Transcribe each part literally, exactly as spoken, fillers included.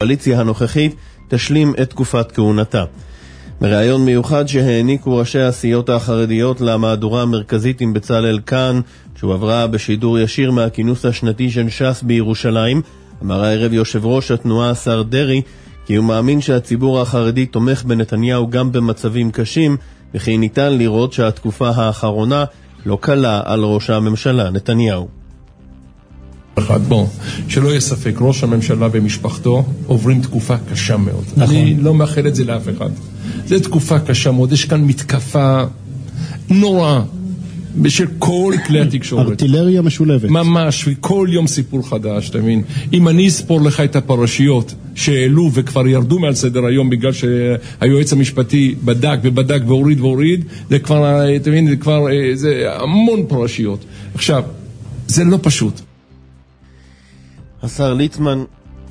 הקואליציה הנוכחית תשלים את תקופת כהונתה. בריאיון מיוחד שהעניקו ראשי הסיעות החרדיות למהדורה המרכזית עם בצלאל כאן, שהועברה בשידור ישיר מהכינוס השנתי של ש"ס בירושלים, אמר הערב יושב ראש התנועה השר דרי, כי הוא מאמין שהציבור החרדי תומך בנתניהו גם במצבים קשים, וכי ניתן לראות שהתקופה האחרונה לא קלה על ראש הממשלה נתניהו. בוא, שלא יהיה ספק, ראש הממשלה ומשפחתו עוברים תקופה קשה מאוד. נכון. אני לא מאחל את זה לאף אחד. זו תקופה קשה מאוד, יש כאן מתקפה נוראה בשל כל כלי התקשורת. ארטילריה משולבת. ממש, כל יום סיפור חדש, אתה מבין? אם אני אספור לך את הפרשיות שהעלו וכבר ירדו מעל סדר היום בגלל שהיועץ המשפטי בדק ובדק והוריד והוריד, זה כבר, אתה מבין, זה כבר, זה המון פרשיות. עכשיו, זה לא פשוט. השר ליצמן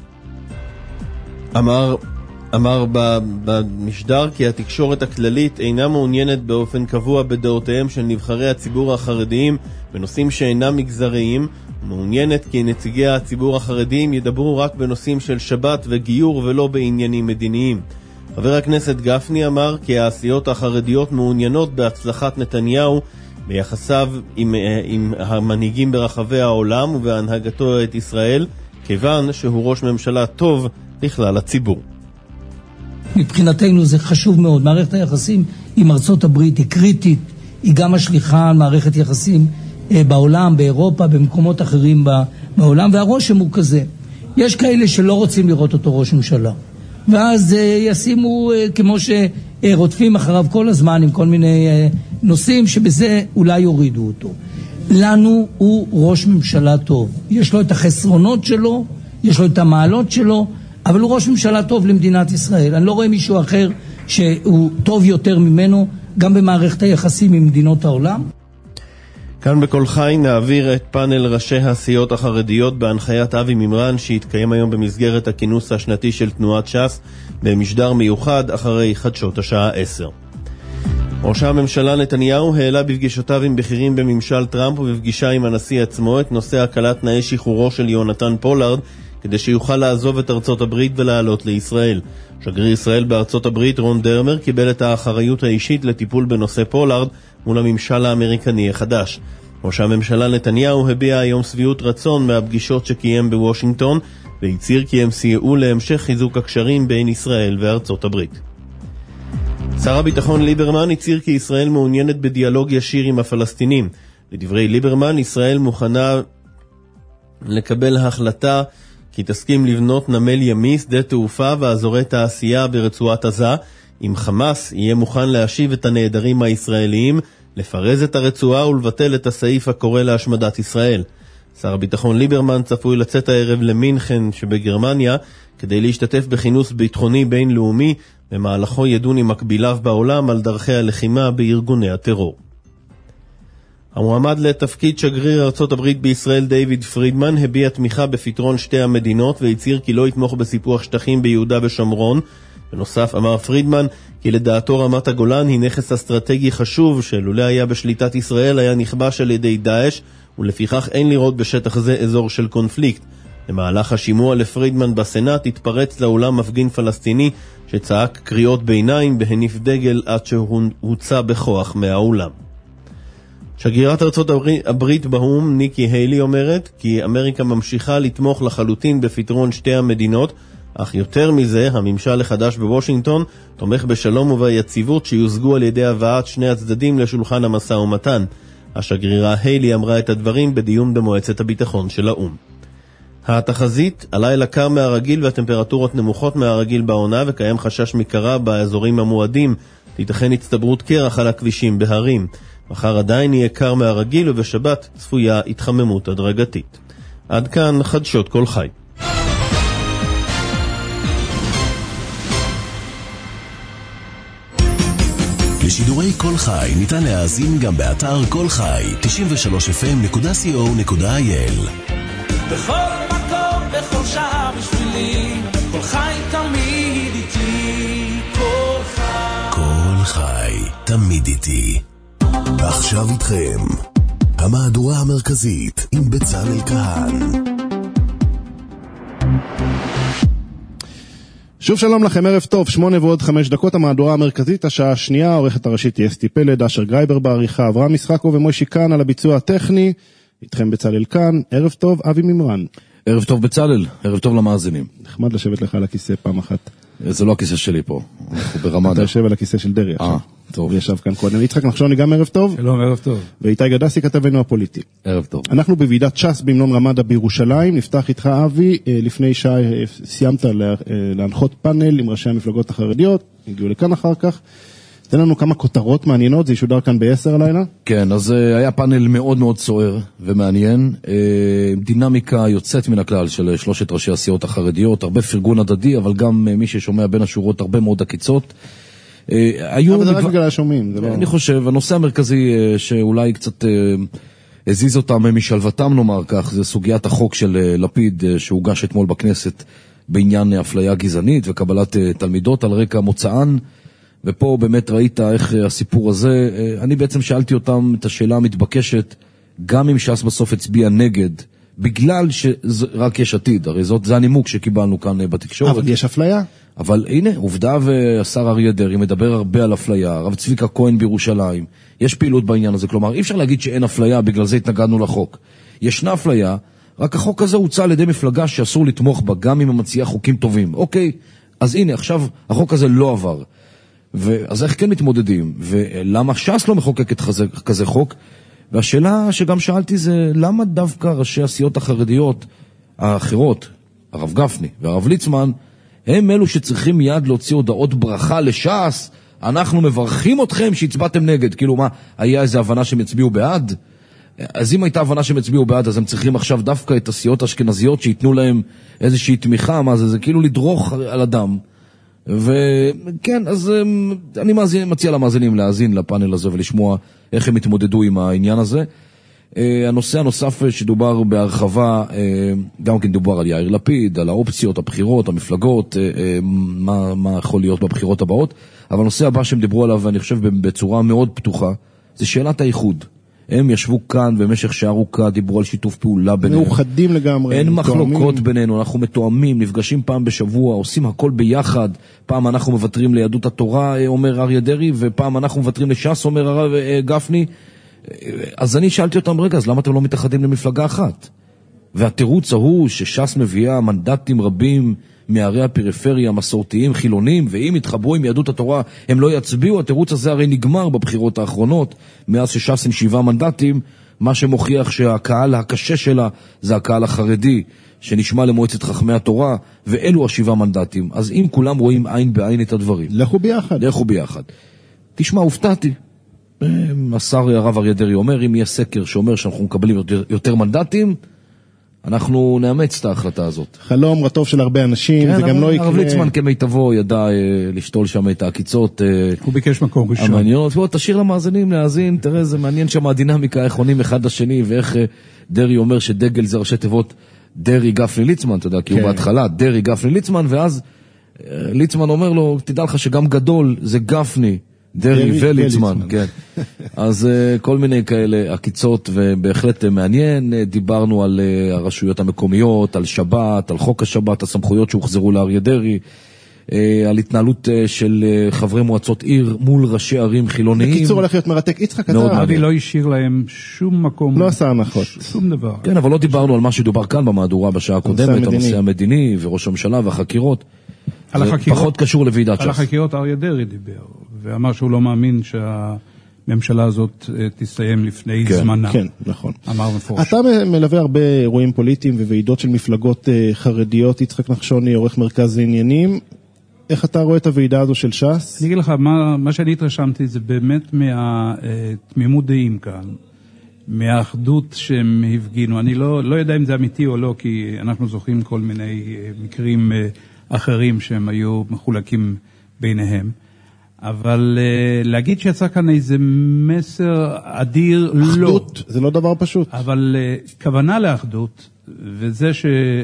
אמר אמר במשדר כי התקשורת הכללית אינה מעוניינת באופן קבוע בדעותיהם של נבחרי הציבור החרדיים בנושאים שאינם מגזריים, מעוניינת כי נציגי הציבור החרדיים ידברו רק בנושאים של שבת וגיור ולא בעניינים מדיניים. חבר הכנסת גפני אמר כי הסיעות החרדיות מעוניינות בהצלחת נתניהו ביחסיו עם, עם המנהיגים ברחבי העולם ובהנהגתו את ישראל, כיוון שהוא ראש ממשלה טוב לכלל הציבור. מבחינתנו זה חשוב מאוד. מערכת היחסים עם ארצות הברית היא קריטית, היא גם משליחה על מערכת יחסים בעולם, באירופה, במקומות אחרים בעולם, והרושם הוא כזה. יש כאלה שלא רוצים לראות אותו ראש ממשלה, ואז ישימו כמו שרודפים אחריו כל הזמן עם כל מיני נושאים שבזה אולי יורידו אותו. לנו הוא ראש ממשלה טוב. יש לו את החסרונות שלו, יש לו את המעלות שלו, אבל הוא ראש ממשלה טוב למדינת ישראל. אני לא רואה מישהו אחר שהוא טוב יותר ממנו, גם במערכת היחסים עם מדינות העולם. כאן בכל חי נעביר את פאנל ראשי הסיעות החרדיות בהנחיית אבי ממרן, שהתקיים היום במסגרת הכינוס השנתי של תנועת ש"ס במשדר מיוחד אחרי חדשות השעה עשר. ראש הממשלה נתניהו העלה בפגישותיו עם בכירים בממשל טראמפ ובפגישה עם הנשיא עצמו את נושא הקלת תנאי שחרורו של יונתן פולארד, כדי שיוכל לעזוב את ארצות הברית ולעלות לישראל. שגריר ישראל בארצות הברית רון דרמר קיבל את האחריות האישית לטיפול בנושא פולארד מול הממשל האמריקני החדש. ראש הממשלה נתניהו הביע היום שביעות רצון מהפגישות שקיים בוושינגטון, והצהיר כי הם סייעו להמשך חיזוק הקשרים בין ישראל וארצות הברית. שר הביטחון ליברמן הצהיר כי ישראל מעוניינת בדיאלוג ישיר עם הפלסטינים. לדברי ליברמן, ישראל מוכנה לקבל החלטה כי תסכים לבנות נמל ימי, שדה תעופה ואזורי תעשייה ברצועת עזה, אם חמאס יהיה מוכן להשיב את הנעדרים הישראליים, לפרז את הרצועה ולבטל את הסעיף הקורא להשמדת ישראל. שר הביטחון ליברמן צפוי לצאת הערב למינכן שבגרמניה, כדי להשתתף בכינוס ביטחוני בינלאומי, במהלכו ידון עם מקביליו בעולם על דרכי הלחימה בארגוני הטרור. המועמד לתפקיד שגריר ארצות הברית בישראל דיוויד פרידמן הביע תמיכה בפתרון שתי המדינות והצהיר כי לא יתמוך בסיפוח שטחים ביהודה ושומרון. בנוסף אמר פרידמן כי לדעתו רמת הגולן היא נכס אסטרטגי חשוב שלולא היה בשליטת ישראל היה נכבש על ידי דאעש, ולפיכך אין לראות בשטח זה אזור של קונפליקט. במהלך השימוע לפרידמן בסנאט התפרץ לאולם מפגין פלסטיני שצעק קריאות ביניים בהניף דגל עד שהוא הוצא בכוח מהאולם. שגרירת ארצות הברית באו"ם ניקי היילי אומרת כי אמריקה ממשיכה לתמוך לחלוטין בפתרון שתי המדינות, אך יותר מזה הממשל החדש בוושינגטון תומך בשלום וביציבות שיושגו על ידי הבאת שני הצדדים לשולחן המשא ומתן. השגרירה היילי אמרה את הדברים בדיון במועצת הביטחון של האו"ם. התחזית, הלילה קר מהרגיל והטמפרטורות נמוכות מהרגיל בעונה וקיים חשש מקרה באזורים המועדים, תיתכן הצטברות קרח על הכבישים בהרים. מחר עדיין יהיה קר מהרגיל ובשבת צפויה התחממות הדרגתית. עד כאן חדשות כל חי. לשידורי כל חי ניתן להאזין גם באתר כל חי תשעים ושלוש אף אם נקודה סי או נקודה איי אל. בכל מקום, בכל שעה בשבילי, כל חי תמיד איתי, כל חי. כל חי תמיד איתי. ועכשיו איתכם, המהדורה המרכזית עם בצלאל כהן. שוב שלום לכם, ערב טוב, שמונה ועוד חמש דקות, המהדורה המרכזית, השעה השנייה, עורכת הראשית היא אסתי פלד, אשר גרייבר בעריכה, אברהם משחקו ומוישי כאן על הביצוע הטכני, איתכם בצלאל כאן, ערב טוב, אבי מימרן. ערב טוב בצלאל, ערב טוב למאזינים. נחמד לשבת לך על הכיסא פעם אחת. זה לא הכיסא שלי פה, אנחנו ברמאללה. אתה יושב על הכיסא של דרי עכשיו. טוב. וישב כאן קודם. יצחק נחשוני גם ערב טוב. שלום, ערב טוב. ואיתי גדסי כתבנו הפוליטי. ערב טוב. אנחנו בוועידת ש"ס במלון רמדה בירושלים, נפתח איתך אבי, לפני שעה סיימת להנחות פאנל עם ראשי המפלגות החרדיות, הגיעו לכאן אחר כך. תן לנו כמה כותרות מעניינות, זה ישודר כאן בעשר הלילה. כן, אז היה פאנל מאוד מאוד סוער ומעניין, דינמיקה יוצאת מן הכלל של שלושת ראשי הסיעות החרדיות, הרבה פרגון הדדי, אבל גם מי ששומע בין השורות הרבה מאוד עקיצות. אבל זה רק בגלל השומעים. אני חושב, הנושא המרכזי שאולי קצת הזיז אותם משלוותם נאמר כך, זה סוגיית החוק של לפיד שהוגש אתמול בכנסת בעניין אפליה גזענית וקבלת תלמידות על רקע מוצאן, ופה באמת ראית איך הסיפור הזה, אני בעצם שאלתי אותם את השאלה המתבקשת, גם אם ש"ס בסוף הצביע נגד, בגלל שרק יש עתיד, הרי זאת, זה הנימוק שקיבלנו כאן בתקשורת. אבל יש אפליה. אבל הנה, עובדה והשר אריה דרעי מדבר הרבה על אפליה, הרב צביקה כהן בירושלים, יש פעילות בעניין הזה, כלומר, אי אפשר להגיד שאין אפליה, בגלל זה התנגדנו לחוק. ישנה אפליה, רק החוק הזה הוצא על ידי מפלגה שאסור לתמוך בה, גם אם המציעה חוקים טובים. אוקיי, אז הנה, עכשיו החוק הזה לא עבר. ואז איך כן מתמודדים? ולמה ש"ס לא מחוקקת כזה, כזה חוק? והשאלה שגם שאלתי זה, למה דווקא ראשי הסיעות החרדיות האחרות, הרב גפני והרב ליצמן, הם אלו שצריכים מיד להוציא הודעות ברכה לש"ס, אנחנו מברכים אתכם שהצבעתם נגד. כאילו מה, היה איזו הבנה שהם הצביעו בעד? אז אם הייתה הבנה שהם הצביעו בעד, אז הם צריכים עכשיו דווקא את הסיעות האשכנזיות שיתנו להם איזושהי תמיכה, מה זה? זה כאילו לדרוך על אדם. וכן, אז אני מאזין, מציע למאזינים להאזין לפאנל הזה ולשמוע איך הם התמודדו עם העניין הזה. הנושא הנוסף שדובר בהרחבה, גם כן דובר על יאיר לפיד, על האופציות, הבחירות, המפלגות, מה, מה יכול להיות בבחירות הבאות. אבל הנושא הבא שהם דיברו עליו, ואני חושב בצורה מאוד פתוחה, זה שאלת האיחוד. הם ישבו כאן במשך שעה ארוכה, דיברו על שיתוף פעולה בינינו. מאוחדים לגמרי. אין מחלוקות בינינו, אנחנו מתואמים, נפגשים פעם בשבוע, עושים הכל ביחד. פעם אנחנו מבטרים ליהדות התורה, אומר אריה דרעי, ופעם אנחנו מבטרים לש"ס, אומר הרב גפני. אז אני שאלתי אותם, רגע, אז למה אתם לא מתאחדים למפלגה אחת? והתירוץ ההוא שש"ס מביאה מנדטים רבים מערי הפריפריה, מסורתיים, חילונים, ואם יתחברו עם יהדות התורה, הם לא יצביעו. התירוץ הזה הרי נגמר בבחירות האחרונות, מאז שש"ס עם שבעה מנדטים, מה שמוכיח שהקהל הקשה שלה זה הקהל החרדי, שנשמע למועצת חכמי התורה, ואלו השבעה מנדטים. אז אם כולם רואים עין בעין את הדברים, לכו ביחד. לכו ביחד. תשמע, הופתעתי. השר הרב אריה דרעי אומר, אם יהיה סקר שאומר שאנחנו מקבלים יותר, יותר מנדטים, אנחנו נאמץ את ההחלטה הזאת. חלום רטוב של הרבה אנשים, כן, זה גם לא יקרה. הרב ליצמן כמיטבו ידע אה, לשתול שם את העקיצות. אה, הוא ביקש מקום ראשון. המעניינות. בוא, תשאיר למאזינים להאזין, תראה, זה מעניין שם הדינמיקה, איך עונים אחד לשני, ואיך אה, דרעי אומר שדגל זה ראשי תיבות דרעי גפני ליצמן, אתה יודע, כי כן. הוא בהתחלה דרעי גפני ליצמן, ואז אה, ליצמן אומר לו, תדע לך שגם גדול זה גפני, דרעי וליצמן, כן. אז כל מיני כאלה עקיצות, ובהחלט מעניין. דיברנו על הרשויות המקומיות, על שבת, על חוק השבת, הסמכויות שהוחזרו לאריה דרעי, על התנהלות של חברי מועצות עיר מול ראשי ערים חילוניים. בקיצור הולך להיות מרתק. יצחק, אתה אבי לא השאיר להם שום מקום, לא עשה הנחות, שום דבר. כן, אבל לא דיברנו על מה שדובר כאן במהדורה בשעה הקודמת, הנושא המדיני וראש הממשלה והחקירות. פחות קשור לוועידת ש"ס. על החקירות אריה דרעי דיבר, ואמר שהוא לא מאמין שהממשלה הזאת תסיים לפני זמנה. כן, נכון. אמר מפורש. אתה מלווה הרבה אירועים פוליטיים וועידות של מפלגות חרדיות, יצחק נחשוני, עורך מרכז לעניינים. איך אתה רואה את הוועידה הזו של ש"ס? אני אגיד לך, מה, מה שאני התרשמתי זה באמת מהתמימות דעים כאן, מהאחדות שהם הפגינו. אני לא, לא יודע אם זה אמיתי או לא, כי אנחנו זוכרים כל מיני מקרים אחרים שהם היו מחולקים ביניהם. אבל uh, להגיד שיצא כאן איזה מסר אדיר, אחדות, לא. אחדות, זה לא דבר פשוט. אבל uh, כוונה לאחדות, וזה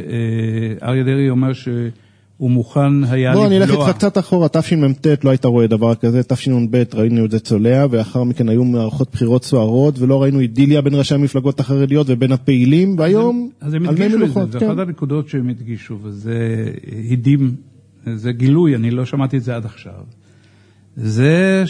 שאריה דרעי אומר שהוא מוכן היה לבלוע. בוא, אני אלך איתך קצת אחורה, תשמ"ט לא היית רואה דבר כזה, תשנ"ב ראינו את זה צולע, ואחר מכן היו מערכות בחירות סוערות, ולא ראינו אידיליה בין ראשי המפלגות החרדיות ובין הפעילים, והיום אז הם הדגישו את זה, זה אחת הנקודות שהם הדגישו, וזה הדים זה גילוי, אני לא שמעתי את זה עד עכשיו. זה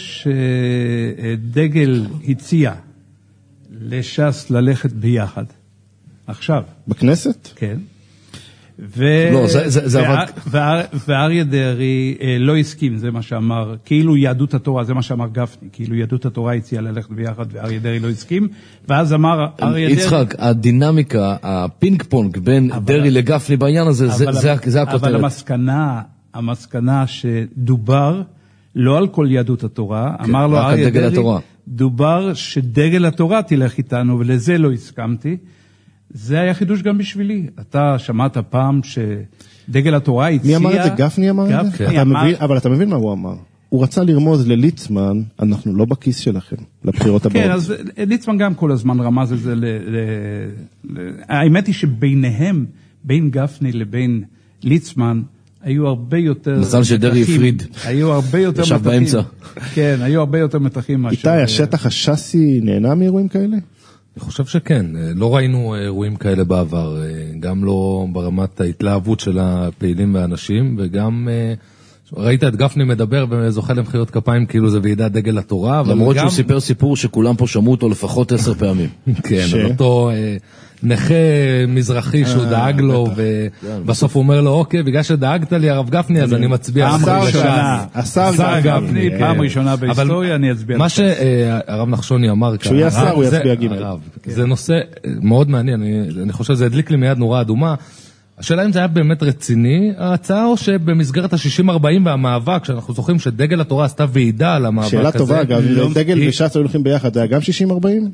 שדגל הציע לש"ס ללכת ביחד. עכשיו. בכנסת? כן. לא, זה, זה, זה עבד... ואריה דרעי לא הסכים, זה מה שאמר, כאילו יהדות התורה, זה מה שאמר גפני, כאילו יהדות התורה הציעה ללכת ביחד, ואריה דרעי לא הסכים, ואז אמר אריה דרעי... יצחק, הדינמיקה, הפינג פונג בין דרעי לגפני בעניין הזה, זה הכותרת. אבל המסקנה, המסקנה שדובר, לא על כל יהדות התורה, אמר לו אריה דרעי, דובר שדגל התורה תלך איתנו, ולזה לא הסכמתי, זה היה חידוש גם בשבילי. אתה שמעת פעם שדגל התורה הציע... מי אמר את זה? גפני אמר את זה? אתה מבין, אבל אתה מבין מה הוא אמר. הוא רצה לרמוז לליצמן, אנחנו לא בכיס שלכם, לבחירות הבאות. כן, אז ליצמן גם כל הזמן רמז את זה ל... האמת היא שביניהם, בין גפני לבין ליצמן, היו הרבה יותר... מזל שדרעי הפריד. היו הרבה יותר מתחים. ישב באמצע. כן, היו הרבה יותר מתחים. איתי, השטח השסי נהנה מאירועים כאלה? אני חושב שכן, לא ראינו אירועים כאלה בעבר, גם לא ברמת ההתלהבות של הפעילים והאנשים, וגם ראית את גפני מדבר וזוכה למחיאות כפיים כאילו זה ועידת דגל התורה. למרות שהוא סיפר סיפור שכולם פה שמעו אותו לפחות עשר פעמים. כן, על אותו נכה מזרחי שהוא דאג לו, ובסוף הוא אומר לו, אוקיי, בגלל שדאגת לי הרב גפני, אז אני מצביע. השר גפני, פעם ראשונה בהיסטוריה, אני אצביע. מה שהרב נחשוני אמר, כשהוא יהיה שר הוא יצביע ג'. זה נושא מאוד מעניין, אני חושב שזה הדליק לי מיד נורא אדומה. השאלה אם זה היה באמת רציני, ההצעה או שבמסגרת ה-שישים ארבעים והמאבק, שאנחנו זוכרים שדגל התורה עשתה ועידה על המאבק הזה. שאלה טובה, גם דגל וש"ס היו הולכים ביחד, זה היה גם שישים ארבעים?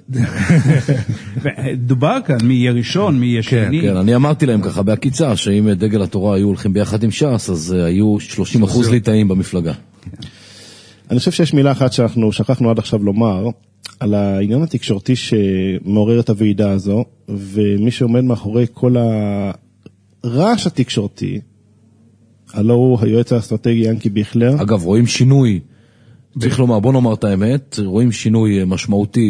דובר כאן, מי יהיה ראשון, מי יהיה שני. כן, אני אמרתי להם ככה בהקיצה, שאם דגל התורה היו הולכים ביחד עם ש"ס, אז היו שלושים אחוז ליטאים במפלגה. אני חושב שיש מילה אחת שאנחנו שכחנו עד עכשיו לומר, על העניין התקשורתי שמעורר את הוועידה הזו, ומי שעומד מאחורי כל ה... רעש התקשורתי, הלא הוא היועץ האסטרטגי ינקי ביכלר. אגב, רואים שינוי, צריך לומר, בוא נאמר את האמת, רואים שינוי משמעותי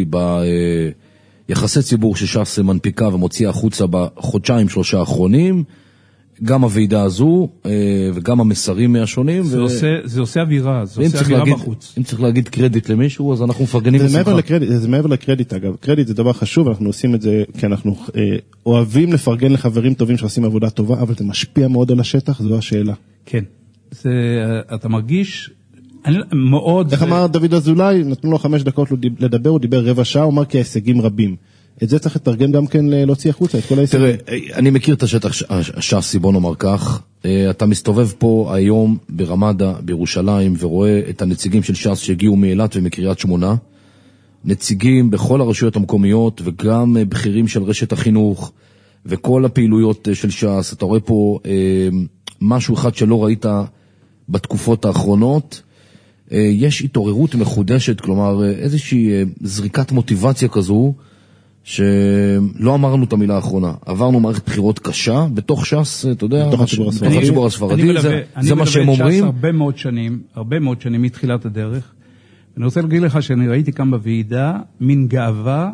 ביחסי ציבור שש"ס מנפיקה ומוציאה החוצה בחודשיים שלושה האחרונים, גם הוועידה הזו וגם המסרים מהשונים. זה, ו... עושה, זה עושה אווירה, זה עושה אווירה להגיד, בחוץ. אם צריך להגיד קרדיט למישהו, אז אנחנו מפרגנים בשמחה. מעבר לקרדיט, זה מעבר לקרדיט, אגב. קרדיט זה דבר חשוב, אנחנו עושים את זה כי אנחנו אה, אוהבים לפרגן לחברים טובים שעושים עבודה טובה, אבל זה משפיע מאוד על השטח, זו השאלה. כן. זה, אתה מרגיש אני, מאוד... איך אמר דוד אזולאי, נתנו לו חמש דקות לדבר, הוא דיבר רבע שעה, הוא אמר כי ההישגים רבים. את זה צריך לתרגם גם כן להוציא החוצה, את כל ההישגים. תראה, אני מכיר את השטח הש"סי, בוא נאמר כך. אתה מסתובב פה היום ברמדה, בירושלים, ורואה את הנציגים של ש"ס שהגיעו מאילת ומקריית שמונה. נציגים בכל הרשויות המקומיות, וגם בכירים של רשת החינוך, וכל הפעילויות של ש"ס. אתה רואה פה משהו אחד שלא ראית בתקופות האחרונות. יש התעוררות מחודשת, כלומר איזושהי זריקת מוטיבציה כזו, שלא אמרנו את המילה האחרונה. עברנו מערכת בחירות קשה, בתוך ש"ס, אתה יודע, בתוך הציבור הספרדי, זה מה שהם אומרים. אני מלווה את ש"ס הרבה מאוד שנים, הרבה מאוד שנים מתחילת הדרך, ואני רוצה להגיד לך שאני ראיתי כאן בוועידה, מין גאווה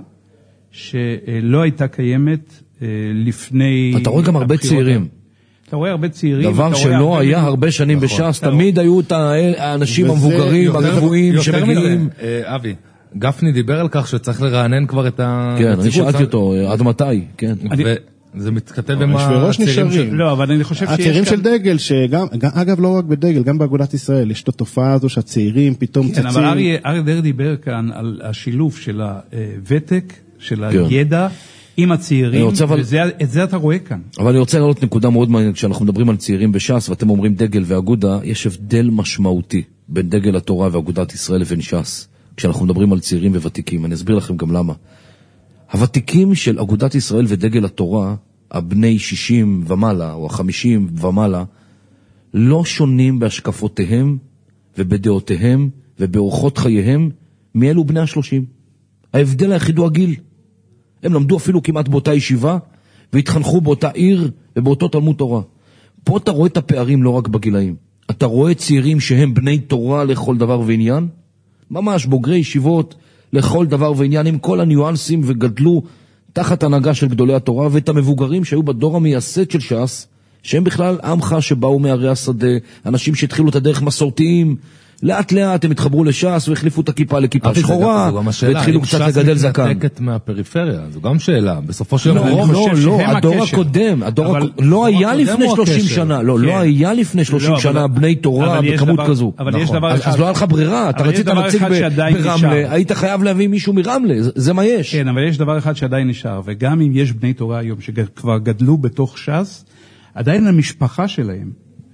שלא הייתה קיימת לפני... אתה רואה גם הרבה צעירים. אתה רואה הרבה צעירים. דבר שלא היה הרבה שנים בש"ס, תמיד היו את האנשים המבוגרים, הרבועים שמגיעים. אבי. גפני דיבר על כך שצריך לרענן כבר את ה... כן, אני שאלתי אותו, עד מתי, כן. וזה מתכתב עם הצעירים של... לא, אבל אני חושב שיש... הצעירים של דגל, שגם, אגב, לא רק בדגל, גם באגודת ישראל, יש את התופעה הזו שהצעירים פתאום צצים... כן, אבל אריה דרעי דיבר כאן על השילוב של הוותק, של הידע, עם הצעירים, ואת זה אתה רואה כאן. אבל אני רוצה להעלות נקודה מאוד מעניינת, כשאנחנו מדברים על צעירים בש"ס, ואתם אומרים דגל ואגודה, יש הבדל משמעותי בין דגל התורה ואגודת ישראל לבין ש"ס. כשאנחנו מדברים על צעירים וותיקים, אני אסביר לכם גם למה. הוותיקים של אגודת ישראל ודגל התורה, הבני שישים ומעלה, או החמישים ומעלה, לא שונים בהשקפותיהם ובדעותיהם ובאורחות חייהם מאלו בני השלושים. ההבדל היחיד הוא הגיל. הם למדו אפילו כמעט באותה ישיבה, והתחנכו באותה עיר ובאותו תלמוד תורה. פה אתה רואה את הפערים לא רק בגילאים. אתה רואה צעירים שהם בני תורה לכל דבר ועניין, ממש בוגרי ישיבות לכל דבר ועניין עם כל הניואנסים וגדלו תחת הנהגה של גדולי התורה, ואת המבוגרים שהיו בדור המייסד של ש"ס, שהם בכלל עמך שבאו מערי השדה, אנשים שהתחילו את הדרך מסורתיים, לאט לאט הם התחברו לש"ס והחליפו את הכיפה לכיפה שחורה, והתחילו קצת לגדל זקן. ש"ס מתנתקת מהפריפריה, זו גם שאלה, בסופו של דבר. לא, לא, לא, הדור הקודם, הדור לא היה לפני שלושים שנה, לא, לא היה לפני שלושים שנה בני תורה בכמות כזו. אבל יש דבר אחד. אז לא היה לך ברירה, אתה רצית נציג ברמלה, היית חייב להביא מישהו מרמלה, זה מה יש. כן, אבל יש דבר אחד שעדיין נשאר, וגם אם יש בני תורה היום שכבר גדלו בתוך ש"ס, עדיין המשפחה שלהם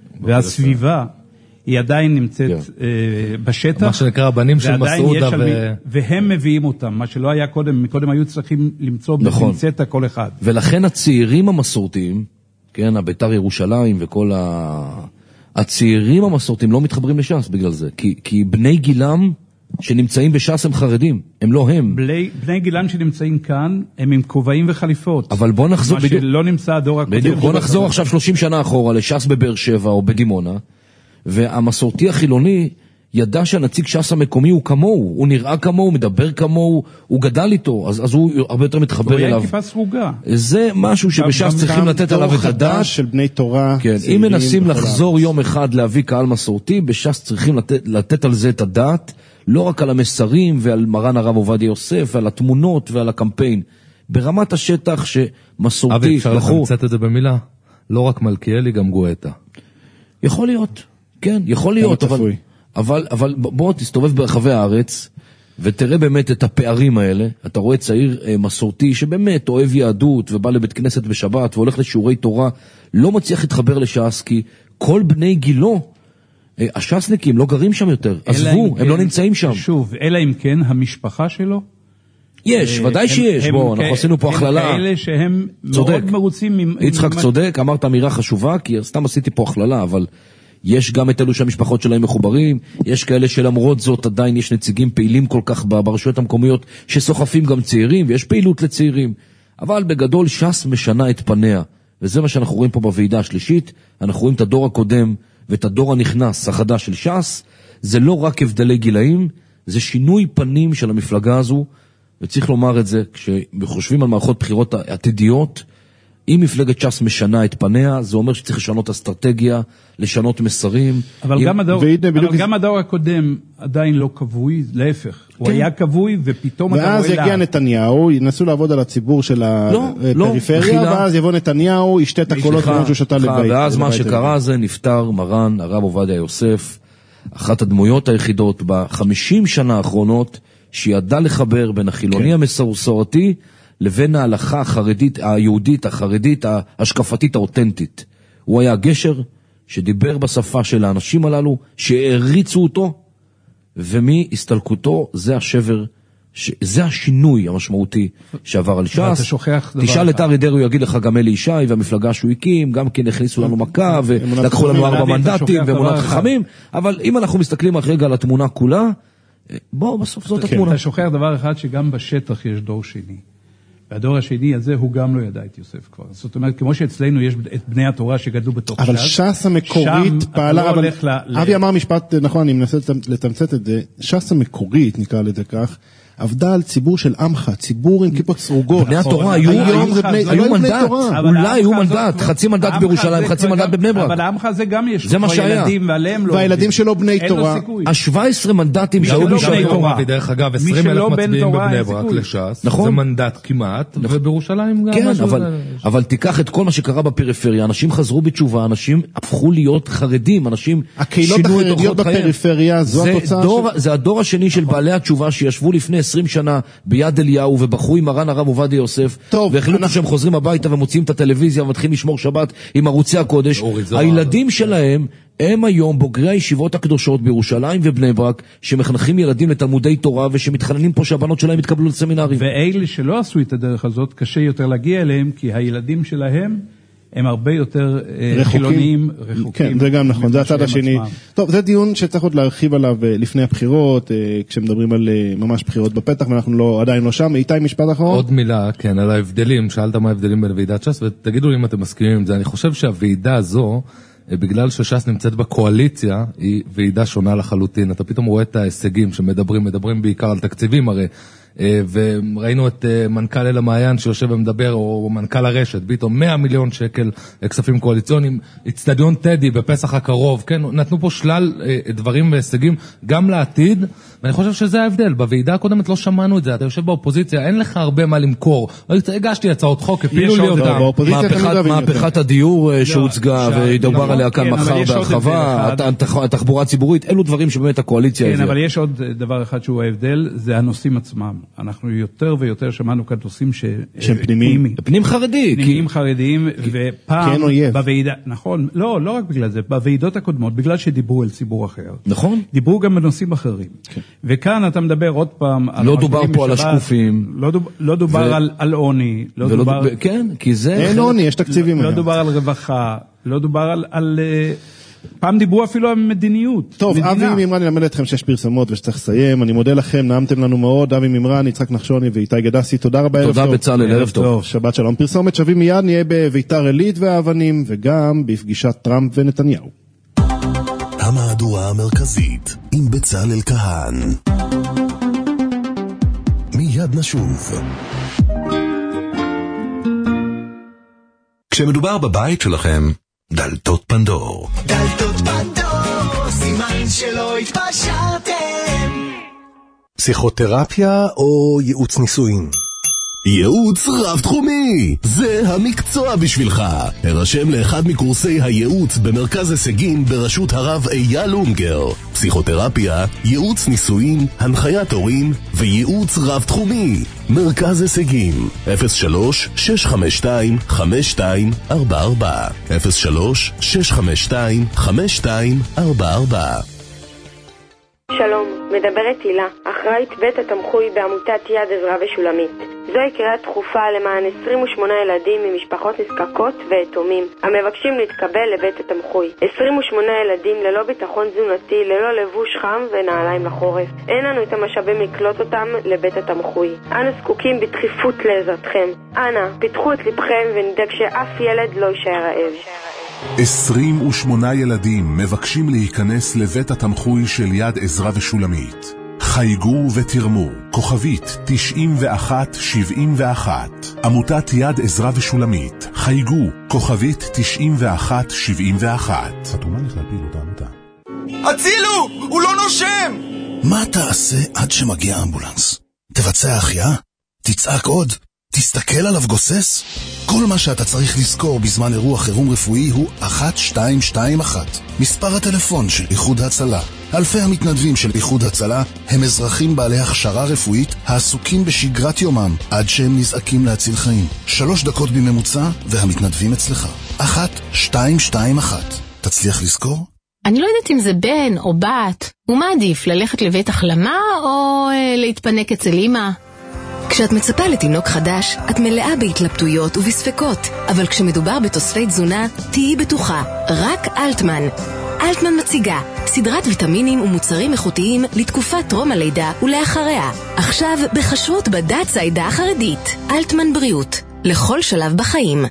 והסביבה היא עדיין נמצאת yeah. uh, בשטח. מה שנקרא הבנים של מסעודה. ו... והם מביאים אותם, מה שלא היה קודם, מקודם היו צריכים למצוא נכון. בצטע כל אחד. ולכן הצעירים המסורתיים, כן, הביתר ירושלים וכל ה... הצעירים המסורתיים לא מתחברים לש"ס בגלל זה, כי, כי בני גילם שנמצאים בש"ס הם חרדים, הם לא הם. בני, בני גילם שנמצאים כאן הם עם כובעים וחליפות. אבל בוא נחזור... מה בדיוק, שלא נמצא הדור הקודם. בדיוק, בוא נחזור עכשיו שלושים שנה אחורה לש"ס בבאר שבע או בדימונה, והמסורתי החילוני ידע שהנציג ש"ס המקומי הוא כמוהו, הוא נראה כמוהו, הוא מדבר כמוהו, הוא גדל איתו, אז, אז הוא הרבה יותר מתחבר אליו. הוא היה כיפה סרוגה. זה משהו שבש"ס צריכים לתת עליו את הדעת. של בני תורה. כן, אם מנסים לחזור יום אחד להביא קהל מסורתי, בש"ס צריכים לתת, לתת על זה את הדעת, לא רק על המסרים ועל מרן הרב עובדיה יוסף, ועל התמונות ועל הקמפיין. ברמת השטח שמסורתי... אבי, אפשר לחמצת את זה במילה? לא רק מלכיאלי, גם גואטה. יכול להיות. כן, יכול להיות, אבל, אבל, אבל בוא תסתובב ברחבי הארץ, ותראה באמת את הפערים האלה. אתה רואה צעיר מסורתי שבאמת אוהב יהדות, ובא לבית כנסת בשבת, והולך לשיעורי תורה, לא מצליח להתחבר לש"ס, כי כל בני גילו, הש"סניקים לא גרים שם יותר, עזבו, הם לא נמצאים שם. שוב, אלא אם כן, המשפחה שלו, יש, ודאי שיש, בוא, אנחנו עשינו פה הכללה. הם כאלה שהם מאוד מרוצים. יצחק צודק, אמרת אמירה חשובה, כי סתם עשיתי פה הכללה, אבל יש גם את אלו שהמשפחות שלהם מחוברים, יש כאלה שלמרות זאת עדיין יש נציגים פעילים כל כך ברשויות המקומיות שסוחפים גם צעירים, ויש פעילות לצעירים, אבל בגדול ש"ס משנה את פניה, וזה מה שאנחנו רואים פה בוועידה השלישית. אנחנו רואים את הדור הקודם ואת הדור הנכנס החדש של ש"ס. זה לא רק הבדלי גילאים, זה שינוי פנים של המפלגה הזו, וצריך לומר את זה כשחושבים על מערכות בחירות עתידיות. אם מפלגת ש"ס משנה את פניה, זה אומר שצריך לשנות אסטרטגיה, לשנות מסרים. אבל, אם... גם, הדור, אבל גם הדור הקודם עדיין לא קבוי, להפך. כן. הוא היה קבוי ופתאום... ואז יגיע נתניהו, ינסו לעבוד על הציבור של הפריפריה, לא, ואז יבוא נתניהו, ישתה את הקולות כמו שהוא שתה לבית. ואז מה שקרה זה נפטר מרן הרב עובדיה יוסף, אחת הדמויות היחידות בחמישים שנה האחרונות, שידע לחבר בין החילוני כן. המסורתי, לבין ההלכה החרדית, היהודית, החרדית, ההשקפתית, האותנטית. הוא היה גשר שדיבר בשפה של האנשים הללו, שהעריצו אותו, ומהסתלקותו זה השבר, זה השינוי המשמעותי שעבר על ש"ס. תשאל את אריה דרעי, הוא יגיד לך גם אלי ישי, והמפלגה שהוא הקים, גם כן הכניסו לנו מכה, ולקחו לנו ארבע מנדטים, ואמונת חכמים, אבל אם אנחנו מסתכלים אחרי רגע על התמונה כולה, בואו, בסוף זאת התמונה. אתה שוכח דבר אחד שגם בשטח יש דור שני. והדור השני הזה הוא גם לא ידע את יוסף כבר. זאת אומרת, כמו שאצלנו יש את בני התורה שגדלו בתוך ש"ס. אבל ש"ס המקורית פעלה, אבל אבי אמר משפט, נכון, אני מנסה לתמצת את זה, ש"ס המקורית, נקרא לזה כך, עבדה על ציבור של עמך, ציבור עם כיפות סרוגות. בני התורה היו מנדט, אולי היו מנדט, חצי מנדט בירושלים, חצי מנדט בבני ברק. אבל העמך זה גם יש. זה מה שהיה. והילדים שלו בני תורה. ה-שבע עשרה מנדטים שהיו בני תורה. דרך אגב, עשרים אלף מצביעים בבני ברק לש"ס, זה מנדט כמעט, ובירושלים גם משהו. כן, אבל תיקח את כל מה שקרה בפריפריה, אנשים חזרו בתשובה, אנשים הפכו להיות חרדים, אנשים שינו את אורחות חייהם. זה הדור השני של בעלי התשובה שישבו לפני עשרים שנה ביד אליהו ובחרו עם מרן הרב עובדיה יוסף, והחליטו שהם חוזרים הביתה ומוציאים את הטלוויזיה ומתחילים לשמור שבת עם ערוצי הקודש. הילדים שלהם הם היום בוגרי הישיבות הקדושות בירושלים ובני ברק, שמחנכים ילדים לתלמודי תורה ושמתחננים פה שהבנות שלהם יתקבלו לסמינרים. ואלה שלא עשו את הדרך הזאת, קשה יותר להגיע אליהם, כי הילדים שלהם הם הרבה יותר חילוניים, רחוקים. כן, זה גם נכון, זה הצד השני. טוב, זה דיון שצריך עוד להרחיב עליו לפני הבחירות, כשמדברים על ממש בחירות בפתח, ואנחנו לא, עדיין לא שם. איתי, משפט אחרון? עוד מילה, כן, על ההבדלים, שאלת מה ההבדלים בין ועידת ש"ס, ותגידו לי אם אתם מסכימים עם זה. אני חושב שהוועידה הזו, בגלל שש"ס נמצאת בקואליציה, היא ועידה שונה לחלוטין. אתה פתאום רואה את ההישגים שמדברים, מדברים בעיקר על תקציבים, הרי וראינו את מנכ"ל אל המעיין שיושב ומדבר, או מנכ"ל הרשת, ביטו מאה מיליון שקל כספים קואליציוניים, אצטדיון טדי בפסח הקרוב, כן, נתנו פה שלל דברים והישגים גם לעתיד, ואני חושב שזה ההבדל. בוועידה הקודמת לא שמענו את זה, אתה יושב באופוזיציה, אין לך הרבה מה למכור. הגשתי הצעות חוק, הפילו לי אותם. מהפכת הדיור שהוצגה וידובר עליה כאן מחר בהרחבה, התחבורה הציבורית, אלו דברים שבאמת הקואליציה הביאה. כן, אבל יש עוד דבר אחד שהוא ההבדל, זה הנושאים עצמם. אנחנו יותר ויותר שמענו כאן נושאים שהם פנימיים. פנים חרדי. פנימיים חרדיים, ופעם בוועידה, נכון, לא, לא רק בגלל זה, בוועידות הקודמות, בגלל שדיברו אל ציבור אחר. נכון. דיברו גם בנושאים אחרים. וכאן אתה מדבר עוד פעם... לא דובר פה על השקופים. לא דובר על עוני. כן, כי זה... אין עוני, יש תקציבים. לא דובר על רווחה, לא דובר על... פעם דיברו אפילו על מדיניות. טוב, אבי מימרן ילמד אתכם שיש פרסמות ושצריך לסיים. אני מודה לכם, נעמתם לנו מאוד. אבי מימרן, יצחק נחשוני ואיתי גדסי, תודה רבה. תודה בצלאל, ערב טוב. שבת שלום. פרסומת שווים מיד, נהיה בביתר עילית והאבנים, וגם בפגישת טראמפ ונתניהו. המהדורה המרכזית עם בצלאל כהן. מיד נשוב. כשמדובר בבית שלכם, דלתות פנדור. דלתות פנדור, סימן שלא התפשרתם. פסיכותרפיה או ייעוץ נישואין? ייעוץ רב תחומי, זה המקצוע בשבילך. הרשם לאחד מקורסי הייעוץ במרכז הישגים בראשות הרב אייל אונגר. פסיכותרפיה, ייעוץ נישואין, הנחיית הורים וייעוץ רב תחומי. מרכז הישגים אפס שלוש שש חמש שתיים חמש שתיים ארבע ארבע אפס שלוש שש חמש שתיים חמש שתיים ארבע ארבע. שלום, מדברת הילה, אחראית בית התמחוי בעמותת יד עזרא ושולמית. זוהי קריאה דחופה למען עשרים ושמונה ילדים ממשפחות נזקקות ויתומים המבקשים להתקבל לבית התמחוי. עשרים ושמונה ילדים ללא ביטחון תזונתי, ללא לבוש חם ונעליים לחורף. אין לנו את המשאבים לקלוט אותם לבית התמחוי. אנו זקוקים בדחיפות לעזרתכם. אנא, פיתחו את לבכם ונדאג שאף ילד לא יישאר רעב. עשרים ושמונה ילדים מבקשים להיכנס לבית התמחוי של יד עזרא ושולמית. חייגו ותרמו, כוכבית תשעים ואחת שבעים ואחת. עמותת יד עזרא ושולמית, חייגו, כוכבית תשעים ואחת שבעים ואחת. חתומה לכלל פעילות העמותה. הצילו! הוא לא נושם! מה תעשה עד שמגיע אמבולנס? תבצע החייאה? תצעק עוד? תסתכל עליו גוסס? כל מה שאתה צריך לזכור בזמן אירוע חירום רפואי הוא אחת שתיים שתיים אחת. מספר הטלפון של איחוד הצלה. אלפי המתנדבים של איחוד הצלה הם אזרחים בעלי הכשרה רפואית העסוקים בשגרת יומם עד שהם נזעקים להציל חיים. שלוש דקות בממוצע והמתנדבים אצלך. אחת שתיים שתיים אחת. תצליח לזכור? אני לא יודעת אם זה בן או בת. ומה עדיף, ללכת לבית החלמה או אה, להתפנק אצל אמא? כשאת מצפה לתינוק חדש, את מלאה בהתלבטויות ובספקות, אבל כשמדובר בתוספי תזונה, תהיי בטוחה, רק אלטמן. אלטמן מציגה סדרת ויטמינים ומוצרים איכותיים לתקופת טרום הלידה ולאחריה. עכשיו בחשרות בד"ץ העדה החרדית. אלטמן בריאות, לכל שלב בחיים.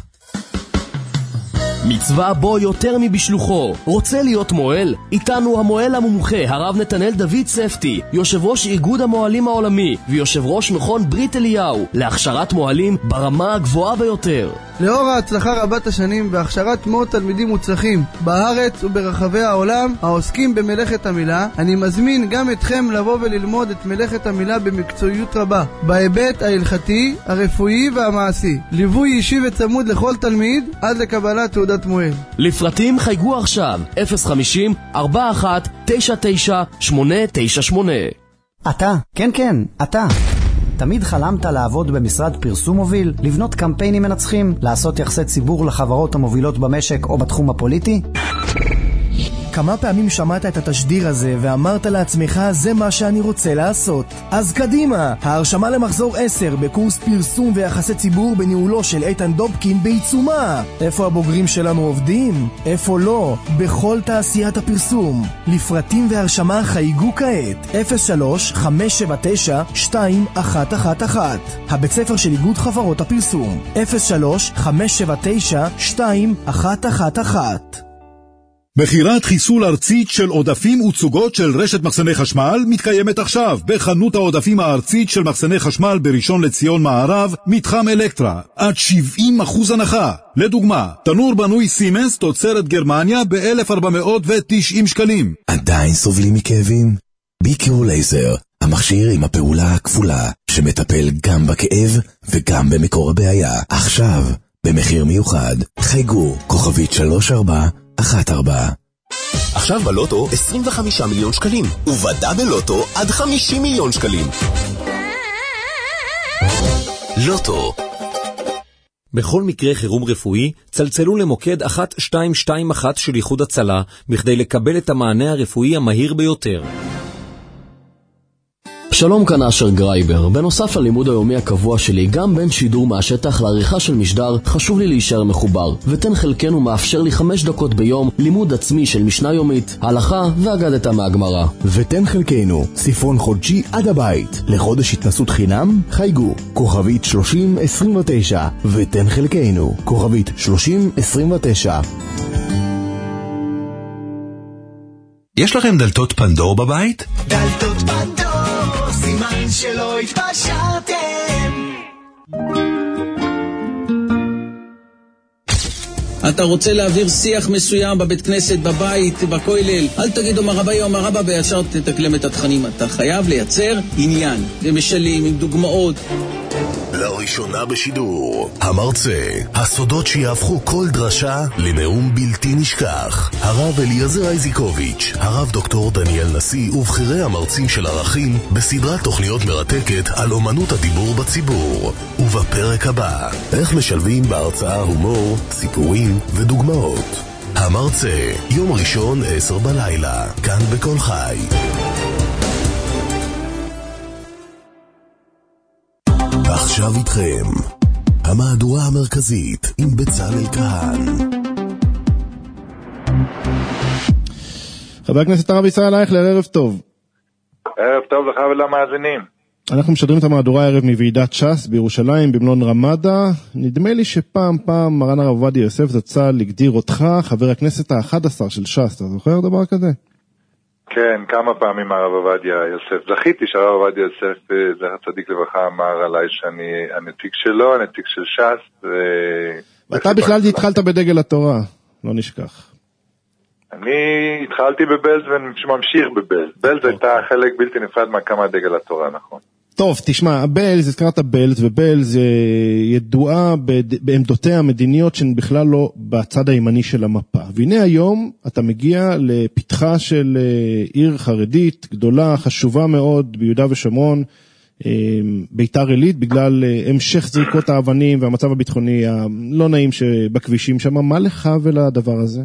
מצווה בו יותר מבשלוחו. רוצה להיות מועל? איתנו המועל המומחה, הרב נתנאל דוד ספטי, יושב ראש איגוד המועלים העולמי ויושב ראש מכון ברית אליהו, להכשרת מועלים ברמה הגבוהה ביותר. לאור ההצלחה רבת השנים בהכשרת מאות תלמידים מוצלחים בארץ וברחבי העולם העוסקים במלאכת המילה, אני מזמין גם אתכם לבוא וללמוד את מלאכת המילה במקצועיות רבה, בהיבט ההלכתי, הרפואי והמעשי. ליווי אישי וצמוד לכל תלמיד עד לקבלת תעודת מועל. לפרטים חייגו עכשיו אפס חמישים ארבע אחת תשע תשע שמונה תשע שמונה. אתה, כן כן, אתה. תמיד חלמת לעבוד במשרד פרסום מוביל, לבנות קמפיינים מנצחים, לעשות יחסי ציבור לחברות המובילות במשק או בתחום הפוליטי? כמה פעמים שמעת את התשדיר הזה ואמרת לעצמך, זה מה שאני רוצה לעשות? אז קדימה, ההרשמה למחזור עשר בקורס פרסום ויחסי ציבור בניהולו של איתן דובקין בעיצומה. איפה הבוגרים שלנו עובדים? איפה לא? בכל תעשיית הפרסום. לפרטים והרשמה חייגו כעת אפס שלוש חמש שבע תשע שתיים אחת אחת אחת. הבית ספר של איגוד חברות הפרסום אפס שלוש חמש שבע תשע שתיים אחת אחת אחת. בחירת חיסול ארצית של עודפים וצוגות של רשת מחסני חשמל מתקיימת עכשיו בחנות העודפים הארצית של מחסני חשמל בראשון לציון מערב, מתחם אלקטרה, עד שבעים אחוז הנחה. לדוגמה, תנור בנוי סימנס תוצרת גרמניה ב-אלף ארבע מאות ותשעים שקלים. עדיין סובלים מכאבים? ביקרו לייזר, המכשיר עם הפעולה הכפולה, שמטפל גם בכאב וגם במקור הבעיה. עכשיו, במחיר מיוחד, חייגו, כוכבית שלוש ארבע אחת ארבע. עכשיו בלוטו עשרים וחמישה מיליון שקלים, ובדאבל לוטו עד חמישים מיליון שקלים. לוטו. בכל מקרה חירום רפואי, צלצלו למוקד אחת שתיים שתיים אחת של איחוד הצלה, בכדי לקבל את המענה הרפואי המהיר ביותר. שלום, כאן אשר גרייבר. בנוסף ללימוד היומי הקבוע שלי, גם בין שידור מהשטח לעריכה של משדר, חשוב לי להישאר מחובר. ותן חלקנו מאפשר לי חמש דקות ביום לימוד עצמי של משנה יומית, הלכה ואגדתה מהגמרא. ותן חלקנו, ספרון חודשי עד הבית. לחודש התנסות חינם, חייגו, כוכבית שלושים עשרים ותשע. ותן חלקנו, כוכבית שלושים עשרים ותשע. יש לכם דלתות פנדור בבית? דלתות פנדור, סימן שלא התפשרתם. אתה רוצה להעביר שיח מסוים בבית כנסת, בבית, בכולל, אל תגידו מרבה או מרבה וישר תתקלם את התכנים. אתה חייב לייצר עניין, ומשלים עם דוגמאות. לראשונה בשידור, המרצה, הסודות שיהפכו כל דרשה לנאום בלתי נשכח. הרב אליעזר איזיקוביץ', הרב דוקטור דניאל נשיא ובחירי המרצים של ערכים בסדרת תוכניות מרתקת על אומנות הדיבור בציבור. ובפרק הבא, איך משלבים בהרצאה הומור, סיפורים ודוגמאות. המרצה, יום ראשון עשר בלילה, כאן בכל חי. עכשיו איתכם, המהדורה המרכזית עם בצלאל כהן. חבר הכנסת הרב ישראל אייכלר, ערב טוב. ערב טוב לך ולמאזינים. אנחנו משדרים את המהדורה הערב מוועידת ש"ס בירושלים במלון רמדה. נדמה לי שפעם פעם מרן הרב עובדיה יוסף זצ"ל הגדיר אותך חבר הכנסת האחד עשר של ש"ס. אתה זוכר דבר כזה? כן, כמה פעמים הרב עובדיה יוסף. זכיתי שהרב עובדיה יוסף, זכר צדיק לברכה, אמר עליי שאני הנציג שלו, הנציג של ש"ס. ו... ואתה בכלל התחלת בדגל התורה, לא נשכח. אני התחלתי בבלז וממשיך בבלז. בלז הייתה חלק בלתי נפרד מהקמת דגל התורה, נכון. טוב, תשמע, בלז, הזכרת בלז, ובלז ידועה בעמדותיה המדיניות שהן בכלל לא בצד הימני של המפה. והנה היום אתה מגיע לפתחה של עיר חרדית גדולה, חשובה מאוד ביהודה ושומרון, ביתר עילית, בגלל המשך זריקות האבנים והמצב הביטחוני הלא נעים שבכבישים שם. מה לך ולדבר הזה?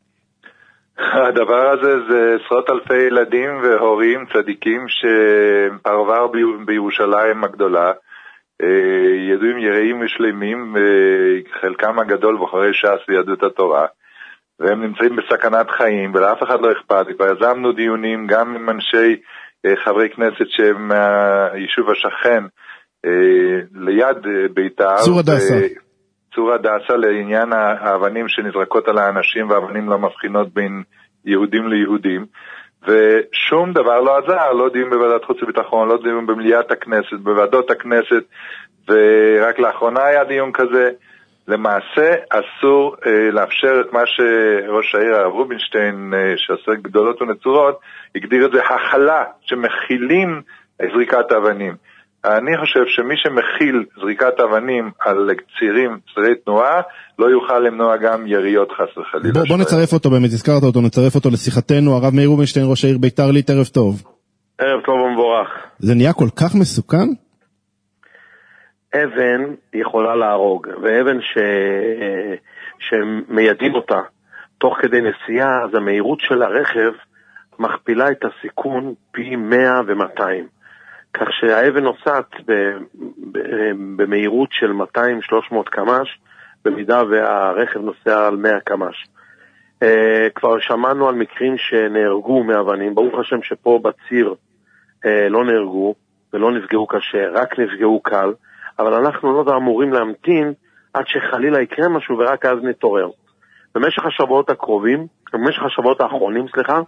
הדבר הזה זה עשרות אלפי ילדים והורים צדיקים שפרבר בירושלים הגדולה, ידועים יראים ושלמים, חלקם הגדול בוחרי ש"ס ויהדות התורה, והם נמצאים בסכנת חיים ולאף אחד לא אכפת. כבר יזמנו דיונים גם עם אנשי חברי כנסת שהם מהיישוב השכן ליד ביתר, צור הדסה צור הדסה, לעניין האבנים שנזרקות על האנשים, והאבנים לא מבחינות בין יהודים ליהודים, ושום דבר לא עזר, לא דיון בוועדת חוץ וביטחון, לא דיון במליאת הכנסת, בוועדות הכנסת, ורק לאחרונה היה דיון כזה. למעשה אסור אה, לאפשר את מה שראש העיר הרב רובינשטיין, אה, שעושה גדולות ונצורות, הגדיר את זה החלה שמכילים זריקת האבנים. אני חושב שמי שמכיל זריקת אבנים על צעירים, צירי תנועה, לא יוכל למנוע גם יריות חס וחלילה. בוא, בוא נצרף אותו, באמת הזכרת אותו, נצרף אותו לשיחתנו. הרב מאיר רובינשטיין, ראש העיר ביתר עילית, ערב טוב. ערב טוב ומבורך. זה נהיה כל כך מסוכן? אבן יכולה להרוג, ואבן ש... שמיידים אותה תוך כדי נסיעה, אז המהירות של הרכב מכפילה את הסיכון פי מאה ומאתיים. כך שהאבן נוסעת במהירות של מאתיים שלוש מאות קמ"ש, במידה והרכב נוסע על מאה קמ"ש. כבר שמענו על מקרים שנהרגו מאבנים, ברוך השם שפה בציר לא נהרגו ולא נפגעו קשה, רק נפגעו קל, אבל אנחנו לא אמורים להמתין עד שחלילה יקרה משהו ורק אז נתעורר. במשך השבועות הקרובים, במשך השבועות האחרונים, סליחה,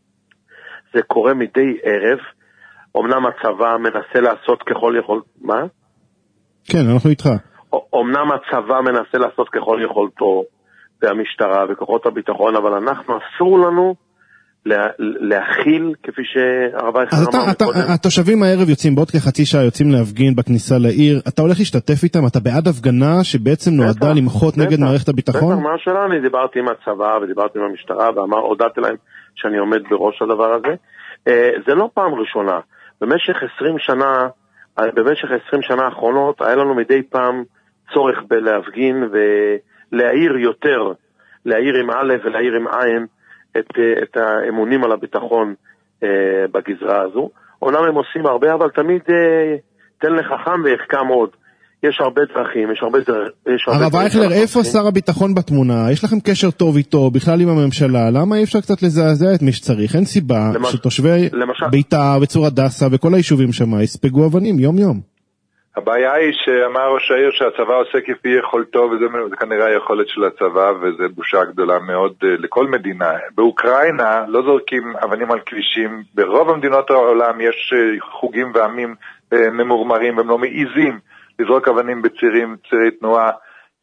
זה קורה מדי ערב, אמנם הצבא מנסה לעשות ככל יכול... מה? כן, אנחנו איתך. אמנם הצבא מנסה לעשות ככל יכולתו, והמשטרה וכוחות הביטחון, אבל אנחנו אסור לנו לה, להכיל, כפי שהרבה אז אתה, אתה, התושבים הערב יוצאים, בעוד כחצי שעה יוצאים להפגין בכניסה לעיר, אתה הולך להשתתף איתם, אתה בעד הפגנה שבעצם נועדה למחות נגד מערכת הביטחון? בטח, מה השאלה? אני דיברתי עם הצבא ודיברתי עם המשטרה, והודעתי להם שאני עומד בראש הדבר הזה. זה לא פעם ראשונה. במשך עשרים שנה, במשך עשרים שנה האחרונות, היה לנו מדי פעם צורך בלהפגין ולהעיר יותר, להעיר עם א' ולהעיר עם עין, את, את האמונים על הביטחון אה, בגזרה הזו. אומנם הם עושים הרבה, אבל תמיד אה, תן לחכם ויחכם עוד. יש הרבה דרכים, יש הרבה דרכים. הרב אייכלר, איפה שר הביטחון בתמונה? יש לכם קשר טוב איתו, בכלל עם הממשלה, למה אי אפשר קצת לזעזע את מי שצריך? אין סיבה למש... שתושבי למשל... ביתר וצור הדסה וכל היישובים שם יספגו אבנים יום יום. הבעיה היא שאמר ראש העיר שהצבא עושה כפי יכולתו, וזה כנראה היכולת של הצבא, וזה בושה גדולה מאוד לכל מדינה. באוקראינה לא זורקים אבנים על כבישים, ברוב המדינות העולם יש חוגים ועמים ממורמרים, והם לא מעיזים לזרוק אבנים בצירים, צירי תנועה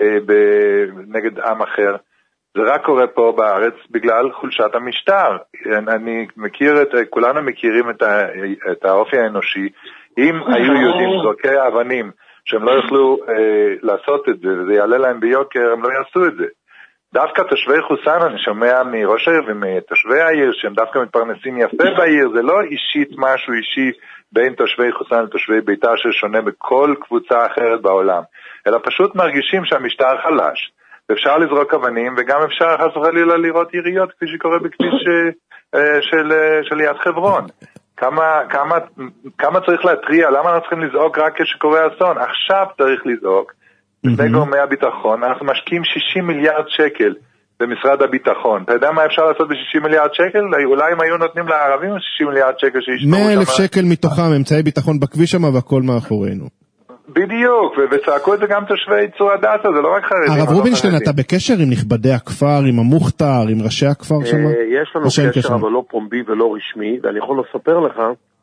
נגד עם אחר. זה רק קורה פה בארץ בגלל חולשת המשטר. אני מכיר את, כולנו מכירים את, ה, את האופי האנושי. אם היו יודעים זורקי האבנים שהם לא יוכלו אה, לעשות את זה, וזה יעלה להם ביוקר, הם לא יעשו את זה. דווקא תושבי חוסן, אני שומע מראש העיר ומתושבי העיר, שהם דווקא מתפרנסים יפה בעיר, זה לא אישית משהו אישי בין תושבי חוסן לתושבי ביתר ששונה בכל קבוצה אחרת בעולם, אלא פשוט מרגישים שהמשטר חלש. אפשר לזרוק אבנים, וגם אפשר חס וחלילה לראות יריות, כפי שקורה בכביש אה, של, אה, של יד חברון. כמה, כמה, כמה צריך להטריע? למה אנחנו צריכים לזעוק רק כשקורה אסון? עכשיו צריך לזעוק. לפני גורמי הביטחון, אנחנו משקיעים שישים מיליארד שקל במשרד הביטחון. אתה יודע מה אפשר לעשות ב-שישים מיליארד שקל? אולי אם היו נותנים לערבים שישים מיליארד שקל שישמרו שם. מאה אלף שקל מתוכם, אמצעי ביטחון בכביש שם והכל מאחורינו. בדיוק, וצעקו את זה גם תושבי צור הדסה, זה לא רק חרדים. הרב רובינשטיין, אתה בקשר עם נכבדי הכפר, עם המוכתר, עם ראשי הכפר שם? יש לנו קשר, אבל לא פומבי ולא רשמי, ואני יכול לספר לך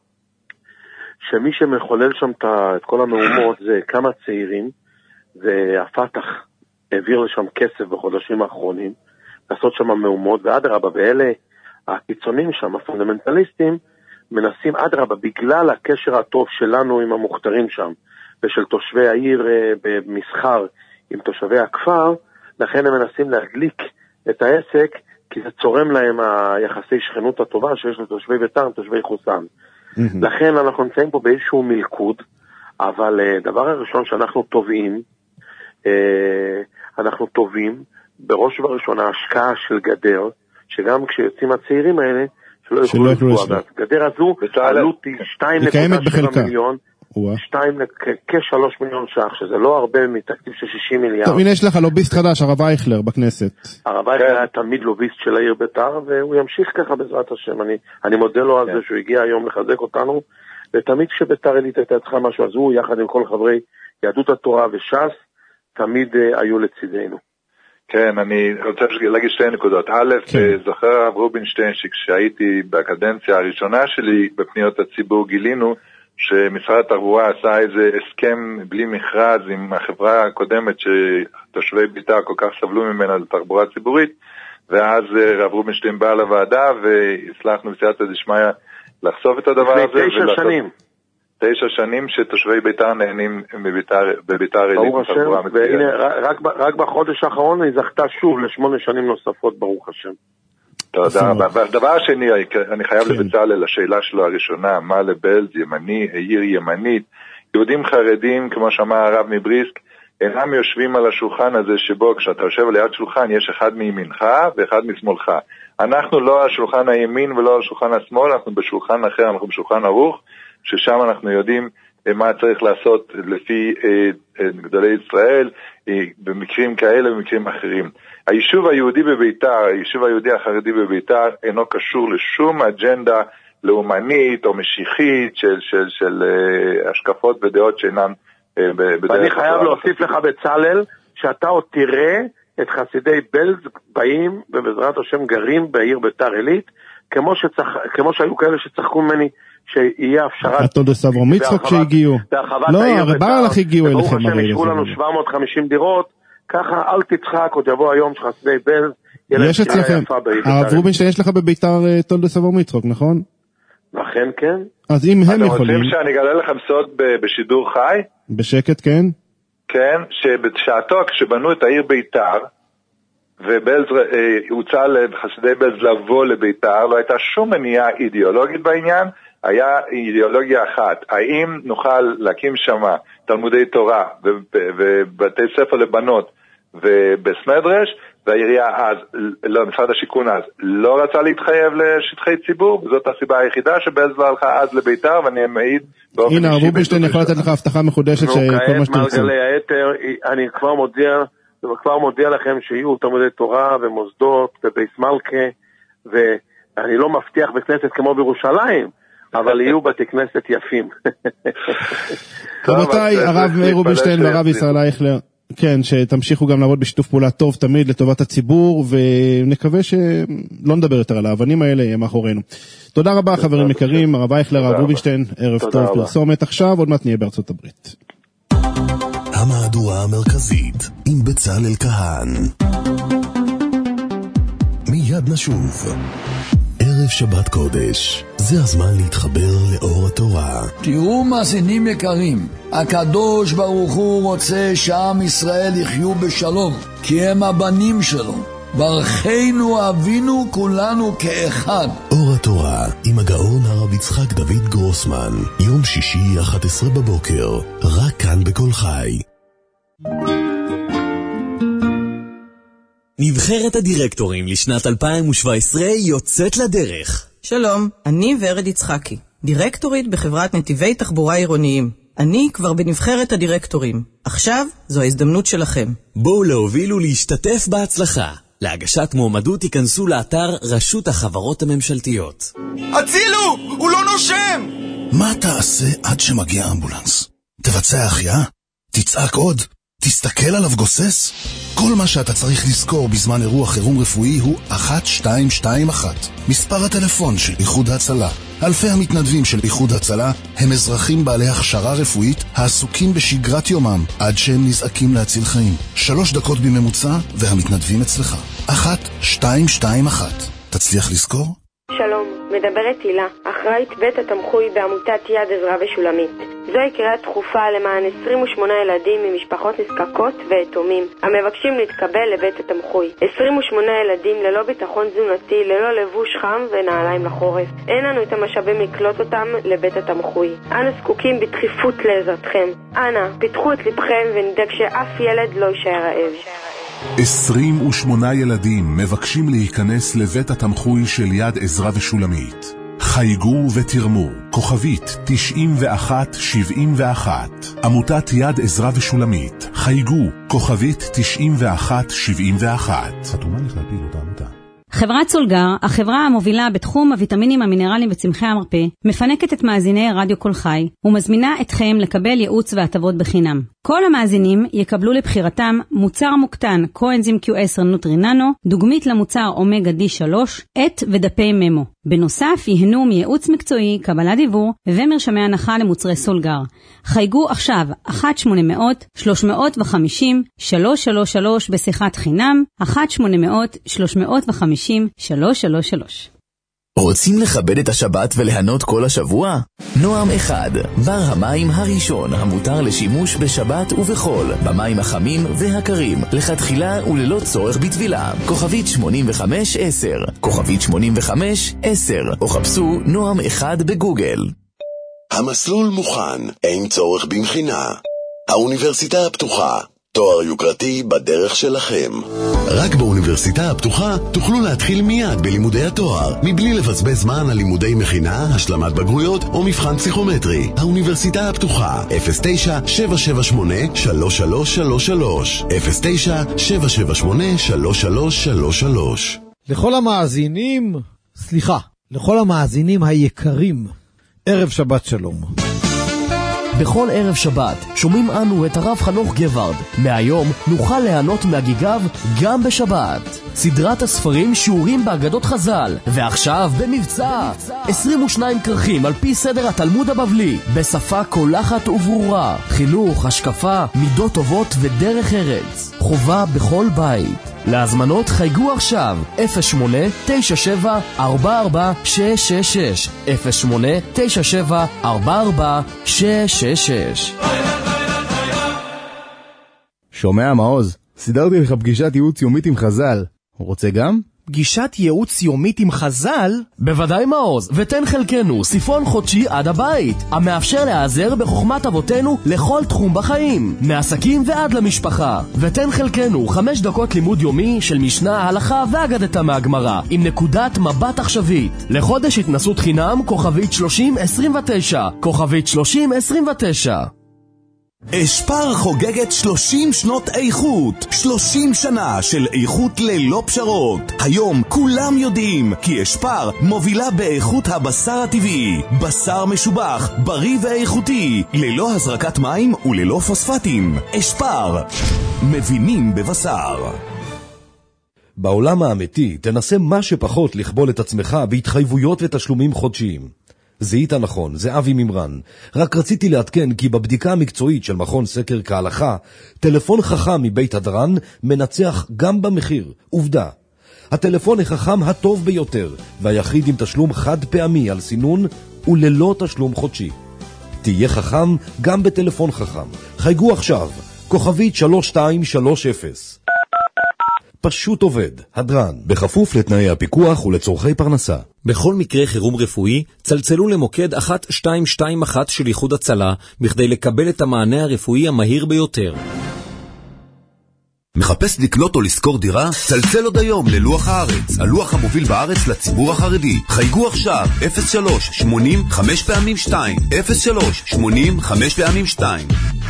שמי שמחולל שם את כל המהומות זה כמה צעירים, והפתח העביר לשם כסף בחודשים האחרונים, לעשות שם מהומות, ואדרבה, ואלה הקיצונים שם, הפונדמנטליסטים, מנסים אדרבה, בגלל הקשר הטוב שלנו עם המוכתרים שם, ושל תושבי העיר במסחר עם תושבי הכפר, לכן הם מנסים להדליק את העסק, כי זה צורם להם היחסי שכנות הטובה שיש לתושבי ביתר, תושבי חוסן. Mm-hmm. לכן אנחנו נמצאים פה באיזשהו מלכוד, אבל דבר הראשון שאנחנו טובים, אנחנו טובים בראש ובראשונה השקעה של גדר, שגם כשיוצאים הצעירים האלה, שלא יוכלו לפגוע. גדר הזו עלות היא שתיים נקודה שבע מיליון, כשלוש מיליון שח, שזה לא הרבה מתקציב של שישים מיליארד. טוב, הנה יש לך לוביסט חדש, הרב אייכלר, בכנסת. הרב אייכלר היה תמיד לוביסט של העיר ביתר, והוא ימשיך ככה בעזרת השם. אני, אני מודה לו על זה שהוא הגיע היום לחזק אותנו, ותמיד כשביתר עילית הייתה צריכה משהו, אז הוא, יחד עם כל חברי יהדות התורה וש"ס, תמיד uh, היו לצידנו. כן, אני רוצה להגיד שתי נקודות. א', זוכר הרב רובינשטיין, שכשהייתי בקדנציה הראשונה שלי בפניות הציבור, גילינו שמשרד התחבורה עשה איזה הסכם בלי מכרז עם החברה הקודמת שתושבי ביתר כל כך סבלו ממנה לתחבורה ציבורית, ואז הרב רובינשטיין בא לוועדה והצלחנו בסייעתא דשמיא לחשוף את הדבר הזה. לפני תשע שנים. תשע שנים שתושבי ביתר נהנים בביתר עילית. ברוך השם, והנה רק, רק בחודש האחרון היא זכתה שוב לשמונה שנים נוספות, ברוך השם. תודה רבה. והדבר השני, אני חייב לבצלאל, לשאלה שלו הראשונה, מה לבלז, ימני, עיר ימנית, יהודים חרדים, כמו שאמר הרב מבריסק, אינם יושבים על השולחן הזה שבו כשאתה יושב ליד שולחן יש אחד מימינך ואחד משמאלך. אנחנו לא על שולחן הימין ולא על שולחן השמאל, אנחנו בשולחן אחר, אנחנו בשולחן ערוך, ששם אנחנו יודעים מה צריך לעשות לפי גדולי ישראל, במקרים כאלה ובמקרים אחרים. היישוב היהודי בביתר, היישוב היהודי החרדי בביתר, אינו קשור לשום אג'נדה לאומנית או משיחית של, של, של השקפות ודעות שאינן בדרך. ואני חייב להוסיף לך בצלאל, שאתה עוד תראה את חסידי בלז באים ובעזרת השם גרים בעיר ביתר עילית, כמו, שצח, כמו שהיו כאלה שצחקו ממני שיהיה הפשרת... התודס אברהם יצחק שהגיעו. לא, הרי ברלך הגיעו אליכם. ברוך השם ישבו לנו שבע מאות וחמישים דירות, ככה אל תצחק, עוד יבוא היום שחסידי בלז, יש אצלכם, הרב רובינשטיין יש לך בביתר תולדס אברהם יצחק, נכון? לכן כן. אז אם הם יכולים... אתם רוצים שאני אגלה לכם סוד בשידור חי? בשקט, כן. כן, שבשעתו כשבנו את העיר ביתר, ובלז הוצע לחסידי בלז לבוא לביתר, לא הייתה שום מניעה אידיאולוגית בעניין, היה אידיאולוגיה אחת, האם נוכל להקים שם תלמודי תורה ובתי ספר לבנות ובסמדרש, והעירייה אז, לא, משרד השיכון אז, לא רצה להתחייב לשטחי ציבור, וזאת הסיבה היחידה שבלז לא הלכה אז לביתר, ואני מעיד באופן אישי. הנה, רובינשטיין יכול לתת לך הבטחה מחודשת שכל מה שתרצו. מרגלי היתר, אני כבר מודיע, כבר מודיע לכם שיהיו תלמודי תורה ומוסדות ובייס מלכה, ואני לא מבטיח בכנסת כמו בירושלים, אבל יהיו בתי כנסת יפים. רבותיי, הרב מאיר רובינשטיין והרב ישראל אייכלר, כן, שתמשיכו גם לעבוד בשיתוף פעולה טוב תמיד לטובת הציבור, ונקווה שלא נדבר יותר על האבנים האלה, יהיה מאחורינו. תודה רבה חברים יקרים, הרב אייכלר, הרב רובינשטיין, ערב טוב, פרסומת עכשיו, עוד מעט נהיה בארצות הברית. המהדורה המרכזית עם בצלאל כהן. מיד נשוב. ערב שבת קודש, זה הזמן להתחבר לאור התורה. תראו מאזינים יקרים, הקדוש ברוך הוא רוצה שעם ישראל יחיו בשלום, כי הם הבנים שלו. ברכנו אבינו כולנו כאחד. אור התורה עם הגאון הרב יצחק דוד גרוסמן, יום שישי אחת עשרה בבוקר, רק כאן בכל חי. נבחרת הדירקטורים לשנת אלפיים שבע עשרה יוצאת לדרך. שלום, אני ורד יצחקי, דירקטורית בחברת נתיבי תחבורה עירוניים. אני כבר בנבחרת הדירקטורים. עכשיו זו ההזדמנות שלכם. בואו להוביל ולהשתתף בהצלחה. להגשת מועמדות ייכנסו לאתר רשות החברות הממשלתיות. הצילו! הוא לא נושם! מה תעשה עד שמגיע אמבולנס? תבצע החייאה? תצעק עוד? תסתכל עליו גוסס? כל מה שאתה צריך לזכור בזמן אירוע חירום רפואי הוא אחת שתיים שתיים אחת. מספר הטלפון של איחוד ההצלה. אלפי המתנדבים של איחוד ההצלה הם אזרחים בעלי הכשרה רפואית העסוקים בשגרת יומם עד שהם נזעקים להציל חיים. שלוש דקות בממוצע והמתנדבים אצלך. אחת שתיים שתיים אחת. תצליח לזכור? שלום, מדברת הילה, אחראית בית התמחוי בעמותת יד עזרא ושולמית. זוהי קריאה דחופה למען עשרים ושמונה ילדים ממשפחות נזקקות ויתומים המבקשים להתקבל לבית התמחוי. עשרים ושמונה ילדים ללא ביטחון תזונתי, ללא לבוש חם ונעליים לחורף. אין לנו את המשאבים לקלוט אותם לבית התמחוי. אנו זקוקים בדחיפות לעזרתכם. אנא, פיתחו את לבכם ונדאג שאף ילד לא יישאר רעב. עשרים ושמונה ילדים מבקשים להיכנס לבית התמחוי של יד עזרא ושולמית. חייגו ותרמו, כוכבית תשעים ואחת שבעים ואחת. עמותת יד עזרא ושולמית, חייגו, כוכבית תשעים ואחת שבעים ואחת. חתומה לך לפעילות העמותה. חברת סולגר, החברה המובילה בתחום הוויטמינים המינרליים וצמחי המרפא, מפנקת את מאזיני רדיו כל חי ומזמינה אתכם לקבל ייעוץ והטבות בחינם. כל המאזינים יקבלו לבחירתם מוצר מוקטן קואנזים קיו עשר נוטריננו, דוגמית למוצר אומגה די שלוש, עט ודפי ממו. בנוסף ייהנו מייעוץ מקצועי, קבלת דיבור ומרשמי הנחה למוצרי סולגר. חייגו עכשיו אחת שמונה אפס אפס שלוש חמש אפס שלוש שלוש שלוש בשיחת חינם אחת שמונה אפס אפס שלוש חמש אפס שלוש שלוש שלוש. רוצים לכבד את השבת וליהנות כל השבוע? נועם אחד, בר המים הראשון המותר לשימוש בשבת ובחול, במים החמים והקרים, לכתחילה וללא צורך בטבילה. כוכבית שמונים וחמש עשר, כוכבית שמונים וחמש עשר, או חפשו נועם אחד בגוגל. המסלול מוכן, אין צורך במכינה. האוניברסיטה הפתוחה, תואר יוקרתי בדרך שלכם. רק באוניברסיטה הפתוחה תוכלו להתחיל מיד בלימודי התואר, מבלי לבזבז זמן על לימודי מכינה, השלמת בגרויות או מבחן פסיכומטרי. האוניברסיטה הפתוחה, אפס תשע שבע שבע שמונה שלוש שלוש שלוש שלוש, אפס תשע שבע שבע שמונה שלוש שלוש שלוש שלוש. לכל המאזינים, סליחה, לכל המאזינים היקרים, ערב שבת שלום. בכל ערב שבת שומעים אנו את הרב חנוך גברד. מהיום נוכל ליהנות מהגיגיו גם בשבת. סדרת הספרים שיעורים באגדות חז"ל, ועכשיו במבצע עשרים ושניים כרכים על פי סדר התלמוד הבבלי, בשפה קולחת וברורה, חינוך, השקפה, מידות טובות ודרך ארץ, חובה בכל בית. להזמנות חייגו עכשיו אפס שמונה תשע שבע ארבע ארבע שש שש שש אפס שמונה תשע שבע ארבע ארבע שש שש שש. שומע מעוז, סידרתי לך פגישת ייעוץ יומית עם חז"ל. רוצה גם? פגישת ייעוץ יומית עם חז"ל? בוודאי מעוז, ותן חלקנו ספרון חודשי עד הבית, המאפשר להיעזר בחוכמת אבותינו לכל תחום בחיים, מעסקים ועד למשפחה. ותן חלקנו חמש דקות לימוד יומי של משנה, הלכה ואגדתה מהגמרא, עם נקודת מבט עכשווית. לחודש התנסות חינם כוכבית שלושים עשרים ותשע, כוכבית שלושים עשרים ותשע. אשפר חוגגת שלושים שנות איכות, שלושים שנה של איכות ללא פשרות. היום כולם יודעים כי אשפר מובילה באיכות הבשר הטבעי, בשר משובח, בריא ואיכותי, ללא הזרקת מים וללא פוספטים. אשפר, מבינים בבשר. בעולם האמיתי תנסה מה שפחות לכבול את עצמך בהתחייבויות ותשלומים חודשיים. זיהית נכון, זה אבי ממרן. רק רציתי לעדכן כי בבדיקה המקצועית של מכון סקר כהלכה, טלפון חכם מבית הדרן מנצח גם במחיר. עובדה. הטלפון החכם הטוב ביותר, והיחיד עם תשלום חד פעמי על סינון וללא תשלום חודשי. תהיה חכם גם בטלפון חכם. חייגו עכשיו, כוכבית שלוש שתיים שלוש אפס. פשוט עובד, הדרן, בכפוף לתנאי הפיקוח ולצורכי פרנסה. בכל מקרה חירום רפואי, צלצלו למוקד אחת שתיים שתיים אחת של איחוד הצלה, בכדי לקבל את המענה הרפואי המהיר ביותר. מחפש לקנות או לשכור דירה? צלצל עוד היום ללוח הארץ, הלוח המוביל בארץ לציבור החרדי. חייגו עכשיו אפס שלוש שמונים חמש פעמים שתיים, אפס שלוש שמונים חמש פעמים שתיים.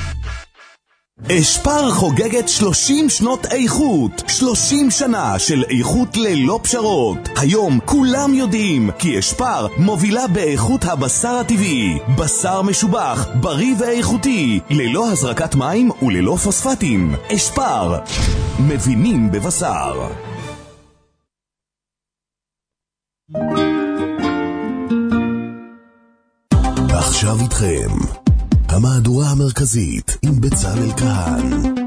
אשפר חוגגת שלושים שנות איכות, שלושים שנה של איכות ללא פשרות. היום כולם יודעים כי אשפר מובילה באיכות הבשר הטבעי, בשר משובח, בריא ואיכותי, ללא הזרקת מים וללא פוספטים. אשפר, מבינים בבשר. ועכשיו איתכם המהדורה המרכזית עם בצלאל כהן.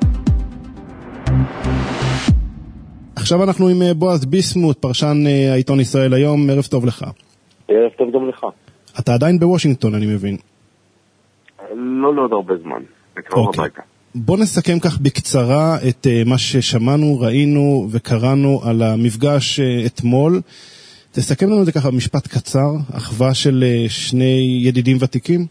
עכשיו אנחנו עם בועז ביסמוט, פרשן העיתון ישראל היום. ערב טוב לך. ערב טוב גם לך. אתה עדיין בוושינגטון, אני מבין. לא לעוד הרבה זמן. בקרוב הביתה. בוא נסכם כך בקצרה את מה ששמענו, ראינו וקראנו על המפגש אתמול. תסכם לנו את זה ככה במשפט קצר, אחווה של שני ידידים ותיקים.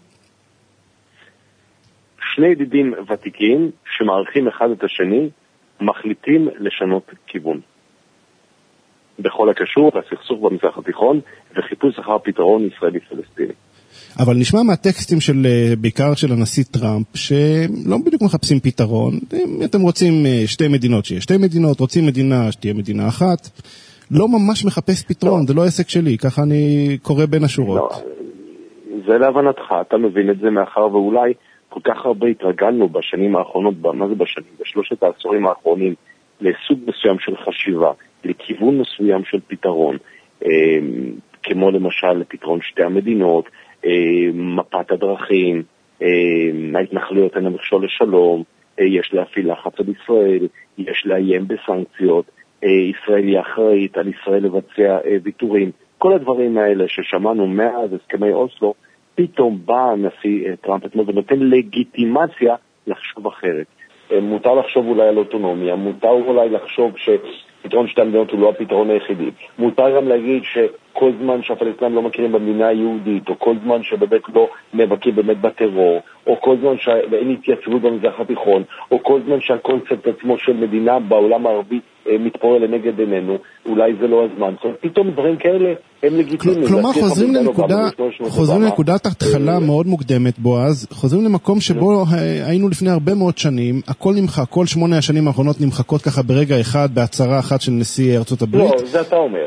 שני ידידים ותיקים שמערכים אחד את השני, מחליטים לשנות כיוון. בכל הקשור לסכסוך במזרח התיכון וחיפוש אחר פתרון ישראלי-פלסטיני. אבל נשמע מהטקסטים של, בעיקר של הנשיא טראמפ, שלא בדיוק מחפשים פתרון. אם אתם רוצים שתי מדינות, שיהיה שתי מדינות, רוצים מדינה, שתהיה מדינה אחת, לא ממש מחפש פתרון, לא. זה לא עסק שלי, ככה אני קורא בין השורות. לא, זה להבנתך, אתה מבין את זה מאחר ואולי כל כך הרבה התרגלנו בשנים האחרונות, מה זה בשנים? בשלושת העשורים האחרונים, לסוג מסוים של חשיבה, לכיוון מסוים של פתרון, אה, כמו למשל לפתרון שתי המדינות, אה, מפת הדרכים, אה, ההתנחלויות הן המכשול לשלום, אה, יש להפעיל לחץ על ישראל, יש לאיים בסנקציות, אה, ישראל היא אחראית על ישראל לבצע אה, ויתורים, כל הדברים האלה ששמענו מאז הסכמי אוסלו, פתאום בא הנשיא טראמפ אתמול ונותן לגיטימציה לחשוב אחרת. מותר לחשוב אולי על אוטונומיה, מותר אולי לחשוב שפתרון שתי המדינות הוא לא הפתרון היחידי. מותר גם להגיד שכל זמן שהפלסטינים לא מכירים במדינה היהודית, או כל זמן שבאמת לא נאבקים באמת בטרור, או כל זמן שאין התייצבות במזרח התיכון, או כל זמן שהקונספט עצמו של מדינה בעולם הערבי מתפורר לנגד עינינו, אולי זה לא הזמן. פתאום דברים כאלה הם לגיטימיים. כלומר, חוזרים לנקודה, חוזרים לנקודת התחלה מאוד מוקדמת, בועז, חוזרים למקום שבו היינו לפני הרבה מאוד שנים, הכל נמחק, כל שמונה השנים האחרונות נמחקות ככה ברגע אחד, בהצהרה אחת של נשיא ארצות הברית. לא, זה אתה אומר. אתה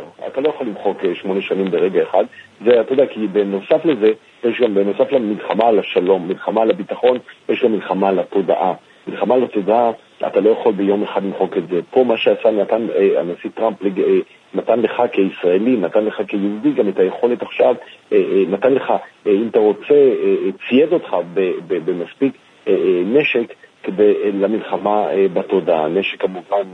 לא יכול למחוק שמונה שנים ברגע אחד. זה, אתה יודע, כי בנוסף לזה, יש גם בנוסף למלחמה על השלום, מלחמה על הביטחון, יש גם מלחמה על התודעה. מלחמה על התודעה, אתה לא יכול ביום אחד למחוק את זה. פה מה שעשה נתן, הנשיא טראמפ נתן לך כישראלי, נתן לך כיהודי גם את היכולת עכשיו, נתן לך, אם אתה רוצה, צייד אותך במספיק נשק כדי למלחמה בתודעה. נשק כמובן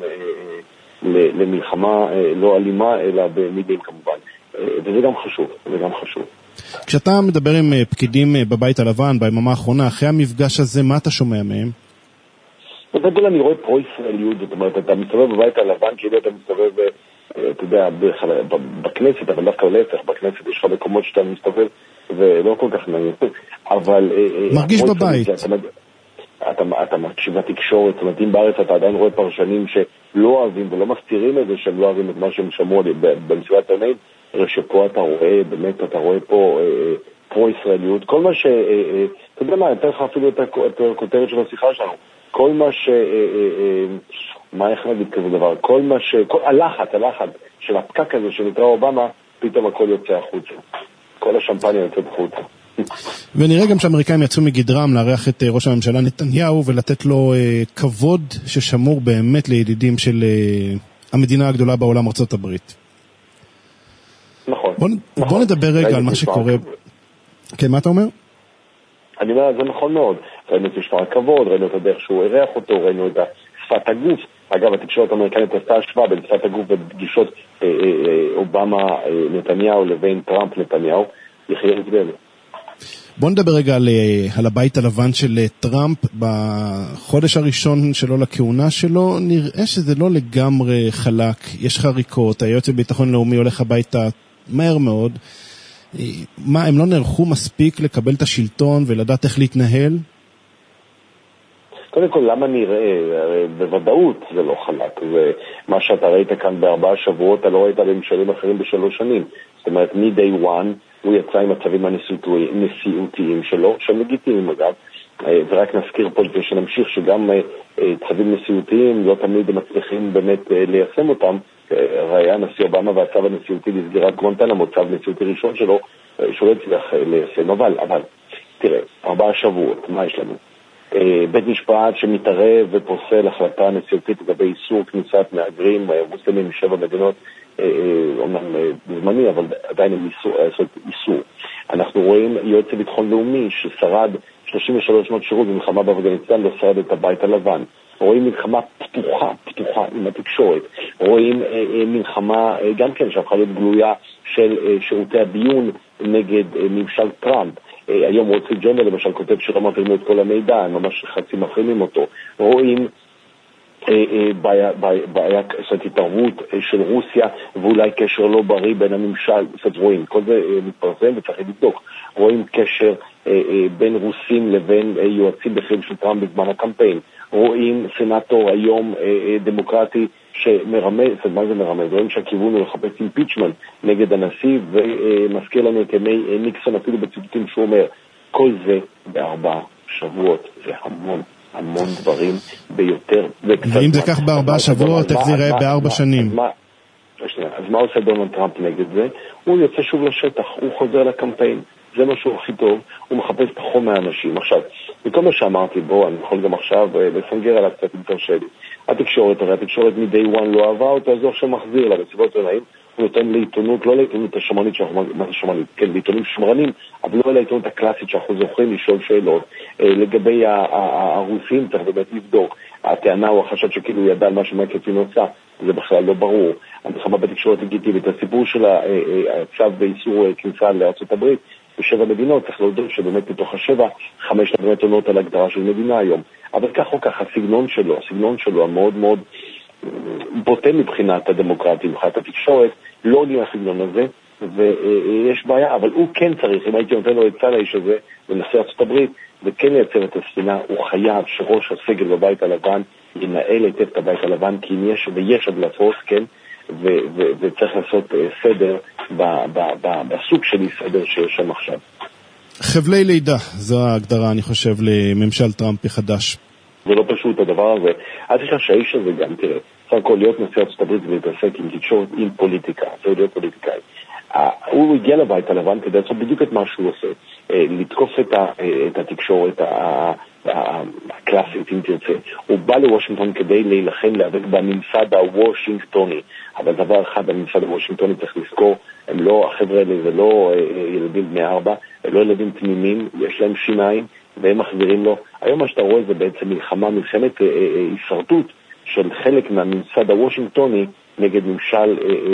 למלחמה לא אלימה, אלא במילים כמובן. וזה גם חשוב, זה גם חשוב. כשאתה מדבר עם פקידים בבית הלבן, ביממה האחרונה, אחרי המפגש הזה, מה אתה שומע מהם? בגלל אני רואה פרו-ישראליות, זאת אומרת, אתה מסתובב בבית הלבן, כאילו אתה מסתובב, אתה יודע, בכנסת, אבל דווקא להפך, בכנסת יש לך מקומות שאתה מסתובב, ולא כל כך נעים, אבל... מרגיש בבית. אתה מקשיב לתקשורת, זאת אומרת, אם בארץ אתה עדיין רואה פרשנים שלא אוהבים ולא מסתירים את זה, שהם לא אוהבים את מה שהם שמעו במסיבת העיתונאים, שפה אתה רואה, באמת אתה רואה פה פרו-ישראליות, כל מה ש... אתה יודע מה, נתן לך אפילו את הכותרת של השיחה שלנו, כל מה ש... מה איך נגיד כזה דבר? כל מה ש... הלחץ, הלחץ של הפקק הזה שנקרא אובמה, פתאום הכל יוצא החוצה. כל השמפניה יוצאת החוצה. ונראה גם שהאמריקאים יצאו מגדרם לארח את ראש הממשלה נתניהו ולתת לו כבוד ששמור באמת לידידים של המדינה הגדולה בעולם, ארצות הברית. נכון. בוא, נכון. בוא נדבר רגע על מה שקורה. כן, מה אתה אומר? אני אומר, זה נכון מאוד. ראינו את משמר הכבוד, ראינו את הדרך שהוא ערך אותו, ראינו את שפת הגוף. אגב, התקשורת האמריקנית עשתה השוואה בין שפת הגוף בפגישות אה, אה, אובמה אה, נתניהו לבין טראמפ נתניהו. יחיה הבדל. בוא נדבר רגע על, על הבית הלבן של טראמפ. בחודש הראשון שלו לכהונה שלו נראה שזה לא לגמרי חלק, יש חריקות, היועץ לביטחון לאומי הולך הביתה מהר מאוד. מה, הם לא נערכו מספיק לקבל את השלטון ולדעת איך להתנהל? קודם כל, למה נראה? בוודאות זה לא חלק. ומה שאתה ראית כאן בארבעה שבועות, אתה לא ראית בממשלים אחרים בשלוש שנים. זאת אומרת, מ-day one הוא יצא עם הצווים הנשיאותיים שלו, שהם לגיטימיים אגב, ורק נזכיר פה לפני שנמשיך שגם צווים נשיאותיים לא תמיד מצליחים באמת ליישם אותם. ראיה נשיא אובמה והצו הנשיאותי לסגירת גואנטנמו, צו נשיאותי ראשון שלו, שהוא לא הצליח ליישם. אבל, אבל, תראה, ארבעה שבועות, מה יש לנו? בית משפט שמתערב ופוסל החלטה נשיאותית לגבי איסור כניסת מהגרים מוסלמים משבע מדינות, אומנם זמני, אבל עדיין הם איסור. אנחנו רואים יועץ לביטחון לאומי ששרד שלושים ושלוש שנות שירות במלחמה באפגניסטן, לא שרד את הבית הלבן. רואים מלחמה פתוחה, פתוחה עם התקשורת. רואים מלחמה גם כן שהפכה להיות גלויה של שירותי הביון נגד ממשל טראמפ. היום רוצי ג'ורנל למשל כותב שלא מעבירים את כל המידע, ממש חצי מחרימים אותו. רואים בעיה, בעיה, זאת התערבות של רוסיה ואולי קשר לא בריא בין הממשל, זאת רואים, כל זה מתפרסם וצריך לבדוק. רואים קשר בין רוסים לבין יועצים בכירים של טראמפ בזמן הקמפיין. רואים סנאטור היום דמוקרטי שמרמז, מה זה מרמז? רואים שהכיוון הוא לחפש אימפיצ'מנט נגד הנשיא, ומזכיר לנו את ימי ניקסון אפילו בציטוטים שהוא אומר, כל זה בארבעה שבועות, זה המון. המון דברים ביותר. ואם זה כך בארבעה שבועות, איך זה יראה בארבע שנים? אז מה עושה דונלד טראמפ נגד זה? הוא יוצא שוב לשטח, הוא חוזר לקמפיין. זה משהו הכי טוב, הוא מחפש את החום מהאנשים. עכשיו, מכל מה שאמרתי, בוא, אני יכול גם עכשיו לסנגר עליו קצת עם תרשה לי. התקשורת, הרי התקשורת מ-day one לא אהבה אותו, אז הוא עכשיו מחזיר לה בסביבות עיניים. הוא נותן לעיתונות, לא לעיתונות השמרנית, מה זה שמרנית? כן, לעיתונים שמרנים, אבל לא לעיתונות הקלאסית שאנחנו זוכרים לשאול שאלות. לגבי הרוסים צריך באמת לבדוק. הטענה או החשד שכאילו ידע על מה שמקצין עושה, זה בכלל לא ברור. המלחמה בתקשורת לגיטימית, הסיפור של הצו באיסור כניסה לארצות הברית, בשבע מדינות, צריך להודות שבאמת מתוך השבע, חמש באמת עונות על הגדרה של מדינה היום. אבל כך או כך, הסגנון שלו, הסגנון שלו המאוד מאוד בוטה מבחינת הדמוקרטיה, מבחינת התקשורת, לא עולים הסגנון הזה, ויש בעיה, אבל הוא כן צריך, אם הייתי נותן לו את צל האיש הזה, בנושא ארצות הברית, וכן לייצר את הספינה, הוא חייב שראש הסגל בבית הלבן ינהל היטב את הבית הלבן, כי אם יש, ויש הדלפות, כן, ו- ו- וצריך לעשות סדר ב- ב- ב- בסוג שלי סדר שיש שם עכשיו. חבלי לידה, זו ההגדרה, אני חושב, לממשל טראמפ החדש. זה לא פשוט הדבר הזה. אז יש לך שהאיש הזה גם, תראה, סך הכל להיות נשיא ארצות הברית ולהתעסק עם תקשורת, עם פוליטיקה, זה להיות פוליטיקאי. הוא הגיע לבית הלבן כדי לעשות בדיוק את מה שהוא עושה, לתקוף את התקשורת הקלאסית, אם תרצה. הוא בא לוושינגטון כדי להילחם, להיאבק בממסד הוושינגטוני, אבל דבר אחד, הממסד הוושינגטוני צריך לזכור, הם לא, החבר'ה האלה זה לא ילדים בני ארבע, הם לא ילדים תמימים, יש להם שיניים, והם מחזירים לו. היום מה שאתה רואה זה בעצם מלחמה, מלחמת הישרדות של חלק מהממסד הוושינגטוני נגד ממשל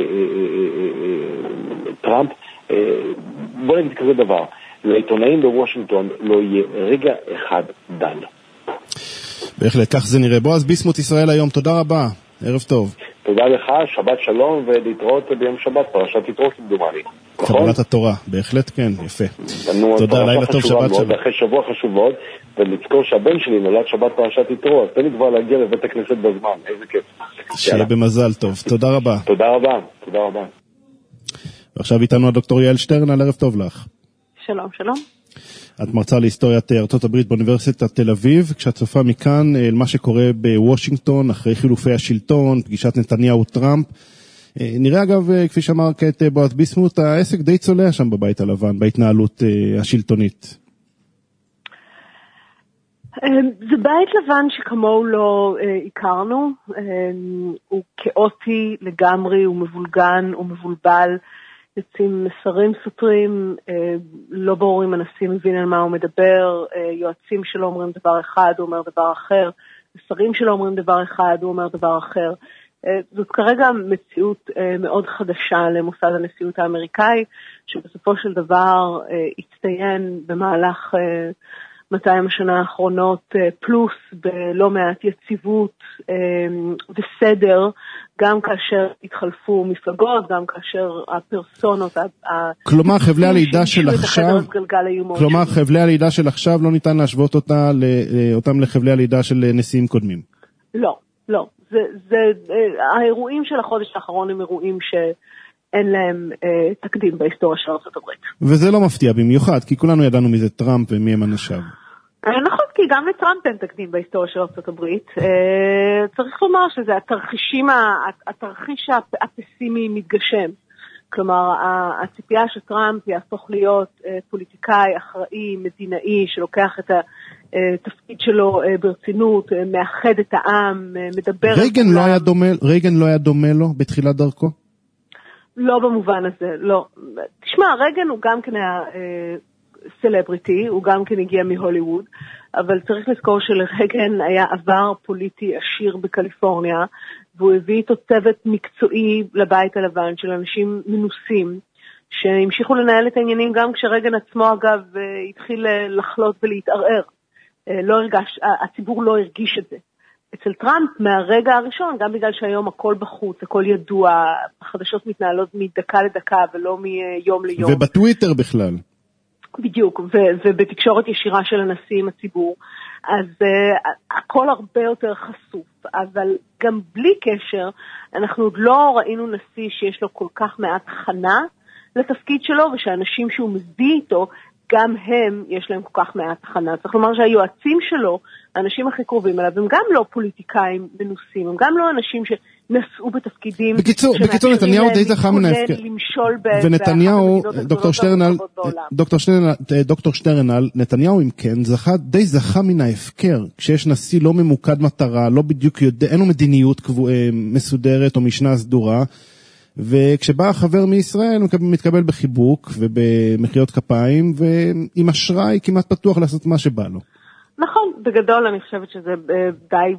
טראמפ. בוא נגיד כזה דבר, לעיתונאים בוושינגטון לא יהיה רגע אחד דל. בהחלט, כך זה נראה. בועז ביסמוט, ישראל היום, תודה רבה, ערב טוב. תודה לך, שבת שלום, ולהתראות ביום שבת, פרשת יתרו כמדומני. קבלת התורה, בהחלט כן, יפה. תודה, לילה טוב, שבת שלום. אחרי שבוע חשוב מאוד, ולזכור שהבן שלי נולד שבת פרשת יתרו, אז תן לי כבר להגיע לבית הכנסת בזמן, איזה כיף. שיהיה במזל טוב, תודה רבה. תודה רבה, תודה רבה. ועכשיו איתנו הדוקטור יעל שטרנל, ערב טוב לך. שלום, שלום. את מרצה להיסטוריית ארצות הברית באוניברסיטת תל אביב, כשאת צופה מכאן אל מה שקורה בוושינגטון, אחרי חילופי השלטון, פגישת נתניהו-טראמפ. נראה אגב, כפי שאמר כעת בועז ביסמוט, העסק די צולע שם בבית הלבן, בהתנהלות השלטונית. זה בית לבן שכמוהו לא הכרנו, הוא כאוטי לגמרי, הוא מבולגן, הוא מבולבל, יוצאים מסרים סותרים, לא ברור אם הנשיא מבין על מה הוא מדבר, יועצים שלו אומרים דבר אחד, הוא אומר דבר אחר, מסרים שלו אומרים דבר אחד, הוא אומר דבר אחר. זאת כרגע מציאות מאוד חדשה למוסד הנשיאות האמריקאי, שבסופו של דבר הצטיין במהלך מאתיים השנה האחרונות פלוס בלא מעט יציבות וסדר, גם כאשר התחלפו מפלגות, גם כאשר הפרסונות, כלומר חבלי הלידה של עכשיו, כלומר חבלי הלידה של עכשיו לא ניתן להשוות אותה אותם לחבלי הלידה של נשיאים קודמים. לא, לא. זה, זה, האירועים של החודש האחרון הם אירועים שאין להם אה, תקדים בהיסטוריה של ארצות הברית. וזה לא מפתיע במיוחד, כי כולנו ידענו מי זה טראמפ ומי הם אנשיו. נכון, כי גם לטראמפ אין תקדים בהיסטוריה של ארצות הברית. אה, צריך לומר שזה התרחישים, התרחיש הפסימי מתגשם. כלומר, הציפייה שטראמפ יהפוך להיות אה, פוליטיקאי, אחראי, מדינאי, שלוקח את ה... תפקיד שלו ברצינות, מאחד את העם, מדבר... רייגן לא היה דומה, רייגן לא היה דומה לו בתחילת דרכו? לא במובן הזה, לא. תשמע, רייגן הוא גם כן היה סלבריטי, הוא גם כן הגיע מהוליווד, אבל צריך לזכור שלרייגן היה עבר פוליטי עשיר בקליפורניה, והוא הביא איתו צוות מקצועי לבית הלבן של אנשים מנוסים, שהמשיכו לנהל את העניינים גם כשרייגן עצמו אגב התחיל לחלות ולהתערער. לא הרגש, הציבור לא הרגיש את זה. אצל טראמפ מהרגע הראשון, גם בגלל שהיום הכל בחוץ, הכל ידוע, החדשות מתנהלות מדקה לדקה ולא מיום ליום. ובטוויטר בכלל. בדיוק, ו- ובתקשורת ישירה של הנשיא עם הציבור. אז uh, הכל הרבה יותר חשוף, אבל גם בלי קשר, אנחנו עוד לא ראינו נשיא שיש לו כל כך מעט הכנה לתפקיד שלו, ושאנשים שהוא מביא איתו, גם הם, יש להם כל כך מעט הכנה. צריך לומר שהיועצים שלו, האנשים הכי קרובים אליו, הם גם לא פוליטיקאים מנוסים, הם גם לא אנשים שנסעו בתפקידים... בקיצור, בקיצור נתניהו די זכה מן ההפקר. ונתניהו, דוקטור שטרנל, דוקטור שטרנל, דוקטור שטרנל, נתניהו אם כן, זכה, די זכה מן ההפקר, כשיש נשיא לא ממוקד מטרה, לא בדיוק יודע, אין לו מדיניות מסודרת או משנה סדורה, וכשבא חבר מישראל הוא מתקבל בחיבוק ובמחיאות כפיים ועם אשראי כמעט פתוח לעשות מה שבא לו. נכון, בגדול אני חושבת שזה די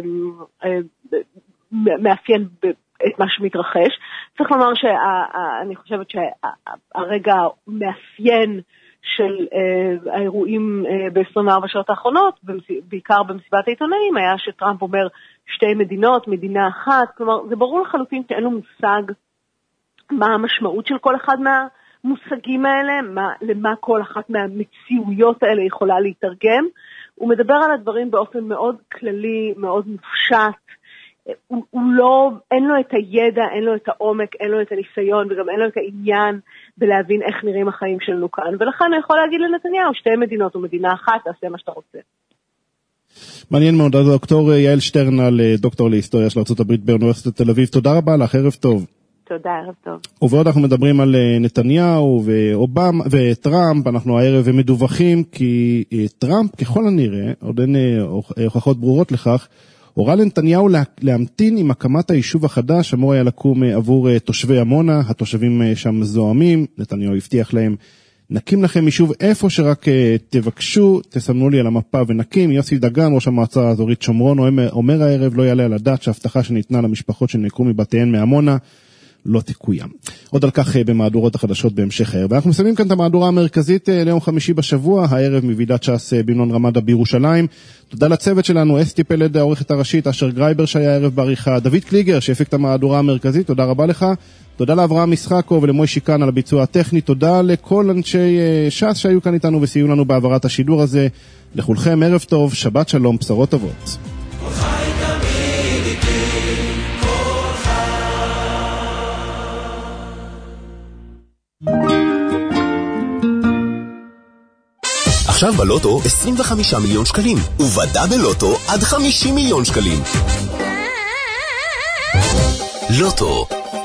מאפיין את מה שמתרחש. צריך לומר שאני חושבת שהרגע מאפיין של האירועים ב-עשרים וארבע שעות האחרונות, בעיקר במסיבת העיתונאים, היה שטראמפ אומר שתי מדינות, מדינה אחת, כלומר זה ברור לחלוטין שאין לו מושג מה המשמעות של כל אחד מהמושגים האלה, מה, למה כל אחת מהמציאויות האלה יכולה להתרגם. הוא מדבר על הדברים באופן מאוד כללי, מאוד מופשט, הוא, הוא לא, אין לו את הידע, אין לו את העומק, אין לו את הניסיון, וגם אין לו את העניין בלהבין איך נראים החיים שלנו כאן, ולכן הוא יכול להגיד לנתניהו, שתי מדינות ומדינה אחת, תעשה מה שאתה רוצה. מעניין מאוד, דוקטור יעל שטרנל, דוקטור להיסטוריה של ארצות הברית באוניברסיטת תל אביב, תודה רבה לך, ערב טוב. תודה, ערב טוב. ובעוד אנחנו מדברים על נתניהו ואובמה וטראמפ, אנחנו הערב מדווחים כי טראמפ ככל הנראה, עוד אין הוכחות ברורות לכך, הורה לנתניהו להמתין עם הקמת היישוב החדש, אמור היה לקום עבור תושבי עמונה, התושבים שם זוהמים, נתניהו הבטיח להם, נקים לכם יישוב איפה שרק תבקשו, תסמנו לי על המפה ונקים. יוסי דגן, ראש המועצה האזורית שומרון, אומר הערב, לא יעלה על הדעת שההבטחה שניתנה למשפחות שנעקרו מבתיהן מעמונה, לא תקוים. עוד על כך במהדורות החדשות בהמשך הערב. אנחנו מסיימים כאן את המהדורה המרכזית ליום חמישי בשבוע, הערב מוועידת ש"ס במנון רמדה בירושלים. תודה לצוות שלנו, אסתי פלד העורכת הראשית, אשר גרייבר שהיה הערב בעריכה, דוד קליגר שהפיק את המהדורה המרכזית, תודה רבה לך. תודה לאברהם משחקו ולמוישי כאן על הביצוע הטכני, תודה לכל אנשי ש"ס שהיו כאן איתנו וסייעו לנו בעברת השידור הזה. לכולכם ערב טוב, שבת שלום, בשורות טובות. עכשיו בלוטו עשרים וחמישה מיליון שקלים, ובדה בלוטו עד חמישים מיליון שקלים. לוטו.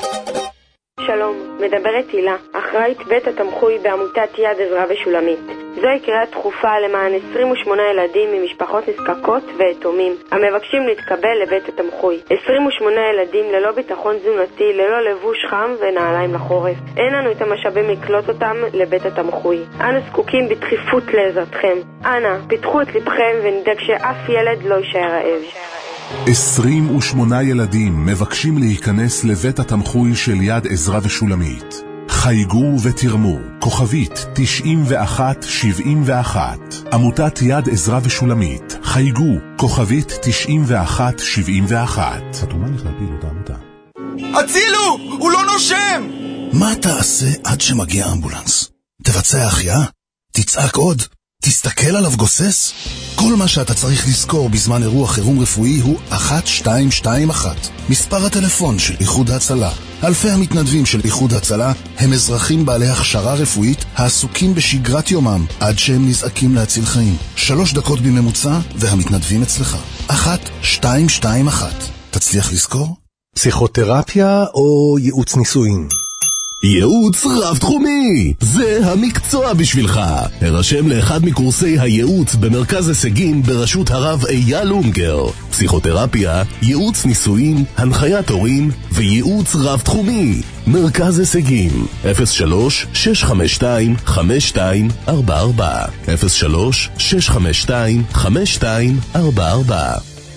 שלום, מדברת הילה, אחראית בית התמחוי בעמותת יד עזרא ושולמית. זוהי קריאה דחופה למען עשרים ושמונה ילדים ממשפחות נזקקות ויתומים המבקשים להתקבל לבית התמחוי. עשרים ושמונה ילדים ללא ביטחון תזונתי, ללא לבוש חם ונעליים לחורף. אין לנו את המשאבים לקלוט אותם לבית התמחוי. אנו זקוקים בדחיפות לעזרתכם. אנא, פיתחו את לבכם ונדאג שאף ילד לא יישאר רעב. עשרים ושמונה ילדים מבקשים להיכנס לבית התמחוי של יד עזרא ושולמית. חייגו ותרמו, כוכבית תשעים ואחת שבעים ואחת. עמותת יד עזרא ושולמית, חייגו, כוכבית תשעים ואחת שבעים ואחת. חתומה לך להפיל אותה עמותה. הצילו! הוא לא נושם! מה תעשה עד שמגיע אמבולנס? תבצע החייאה? תצעק עוד? תסתכל עליו גוסס? כל מה שאתה צריך לזכור בזמן אירוע חירום רפואי הוא אחת שתיים שתיים אחת. מספר הטלפון של איחוד ההצלה. אלפי המתנדבים של איחוד ההצלה הם אזרחים בעלי הכשרה רפואית העסוקים בשגרת יומם עד שהם נזעקים להציל חיים. שלוש דקות בממוצע והמתנדבים אצלך. אחת שתיים שתיים אחת. תצליח לזכור? פסיכותרפיה או ייעוץ נישואין? ייעוץ רב תחומי, זה המקצוע בשבילך. הרשם לאחד מקורסי הייעוץ במרכז הישגים בראשות הרב אייל אונגר. פסיכותרפיה, ייעוץ נישואין, הנחיית הורים וייעוץ רב תחומי. מרכז הישגים אפס שלוש שש חמש שתיים חמש שתיים ארבע ארבע אפס שלוש שש חמש שתיים חמש שתיים ארבע ארבע.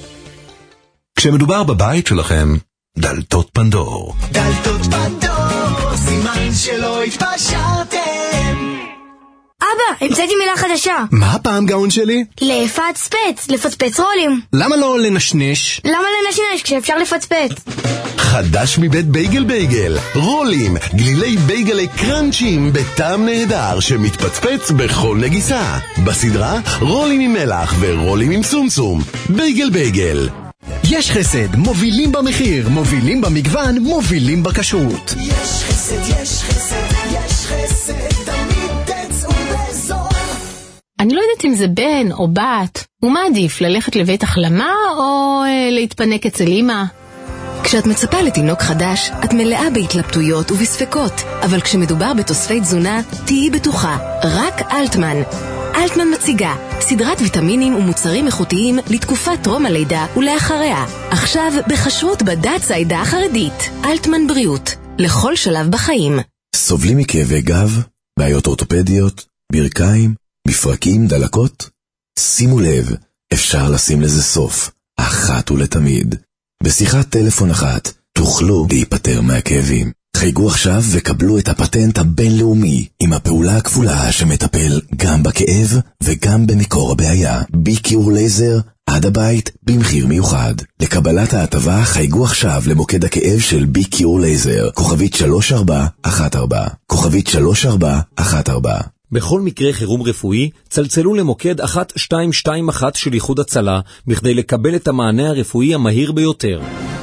כשמדובר בבית שלכם, דלתות פנדור. דלתות פנדור, סימן שלא התפשרתם. אבא, המצאתי מילה חדשה. מה הפעם גאון שלי? לפצפץ, לפצפץ רולים. למה לא לנשנש? למה לנשנש כשאפשר לפצפץ? חדש מבית בייגל בייגל, רולים, גלילי בייגלי קרנצ'ים בטעם נהדר שמתפצפץ בכל נגיסה. בסדרה רולים עם מלח ורולים עם סומסום. בייגל בייגל. יש חסד, מובילים במחיר, מובילים במגוון, מובילים בכשרות. יש חסד, יש חסד, יש חסד, תמיד תצאו בזול. אני לא יודעת אם זה בן או בת, ומה עדיף, ללכת לבית החלמה או אה, להתפנק אצל אמא? כשאת מצפה לתינוק חדש, את מלאה בהתלבטויות ובספקות, אבל כשמדובר בתוספי תזונה, תהיי בטוחה, רק אלטמן. אלטמן מציגה סדרת ויטמינים ומוצרים איכותיים לתקופת טרום הלידה ולאחריה. עכשיו בחשרות בדת ציידה החרדית. אלטמן בריאות, לכל שלב בחיים. סובלים מכאבי גב, בעיות אורתופדיות, ברכיים, מפרקים, דלקות? שימו לב, אפשר לשים לזה סוף, אחת ולתמיד. בשיחת טלפון אחת תוכלו להיפטר מהכאבים. חייגו עכשיו וקבלו את הפטנט הבינלאומי עם הפעולה הכפולה שמטפל גם בכאב וגם במקור הבעיה. ביקיור לייזר עד הבית במחיר מיוחד. לקבלת ההטבה חייגו עכשיו למוקד הכאב של ביקיור לייזר, כוכבית שלוש ארבע אחת ארבע, כוכבית שלוש ארבע אחת ארבע. בכל מקרה חירום רפואי, צלצלו למוקד אחת שתיים שתיים אחת של איחוד הצלה, בכדי לקבל את המענה הרפואי המהיר ביותר.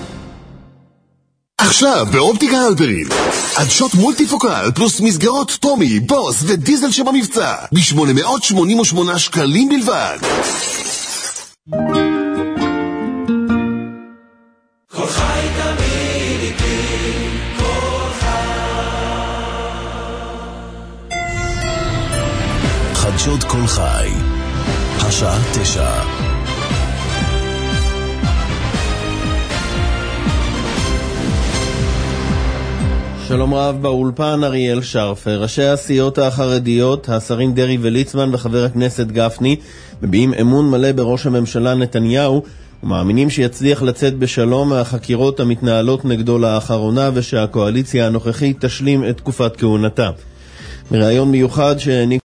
עכשיו באופטיקה הלפרין, עדשות מולטיפוקל פלוס מסגרות טומי, בוס ודיזל שבמבצע ב-שמונה מאות שמונים ושמונה שקלים בלבד. כל חי תמיד איתי, כל חי. חדשות כל חי, השעה תשע. שלום רב באולפן אריאל שרפר. ראשי הסיעות החרדיות, השרים דרי וליצמן וחבר הכנסת גפני, מביעים אמון מלא בראש הממשלה נתניהו ומאמינים שיצליח לצאת בשלום מהחקירות המתנהלות נגדו לאחרונה ושהקואליציה הנוכחית תשלים את תקופת כהונתה. בראיון מיוחד שהעניק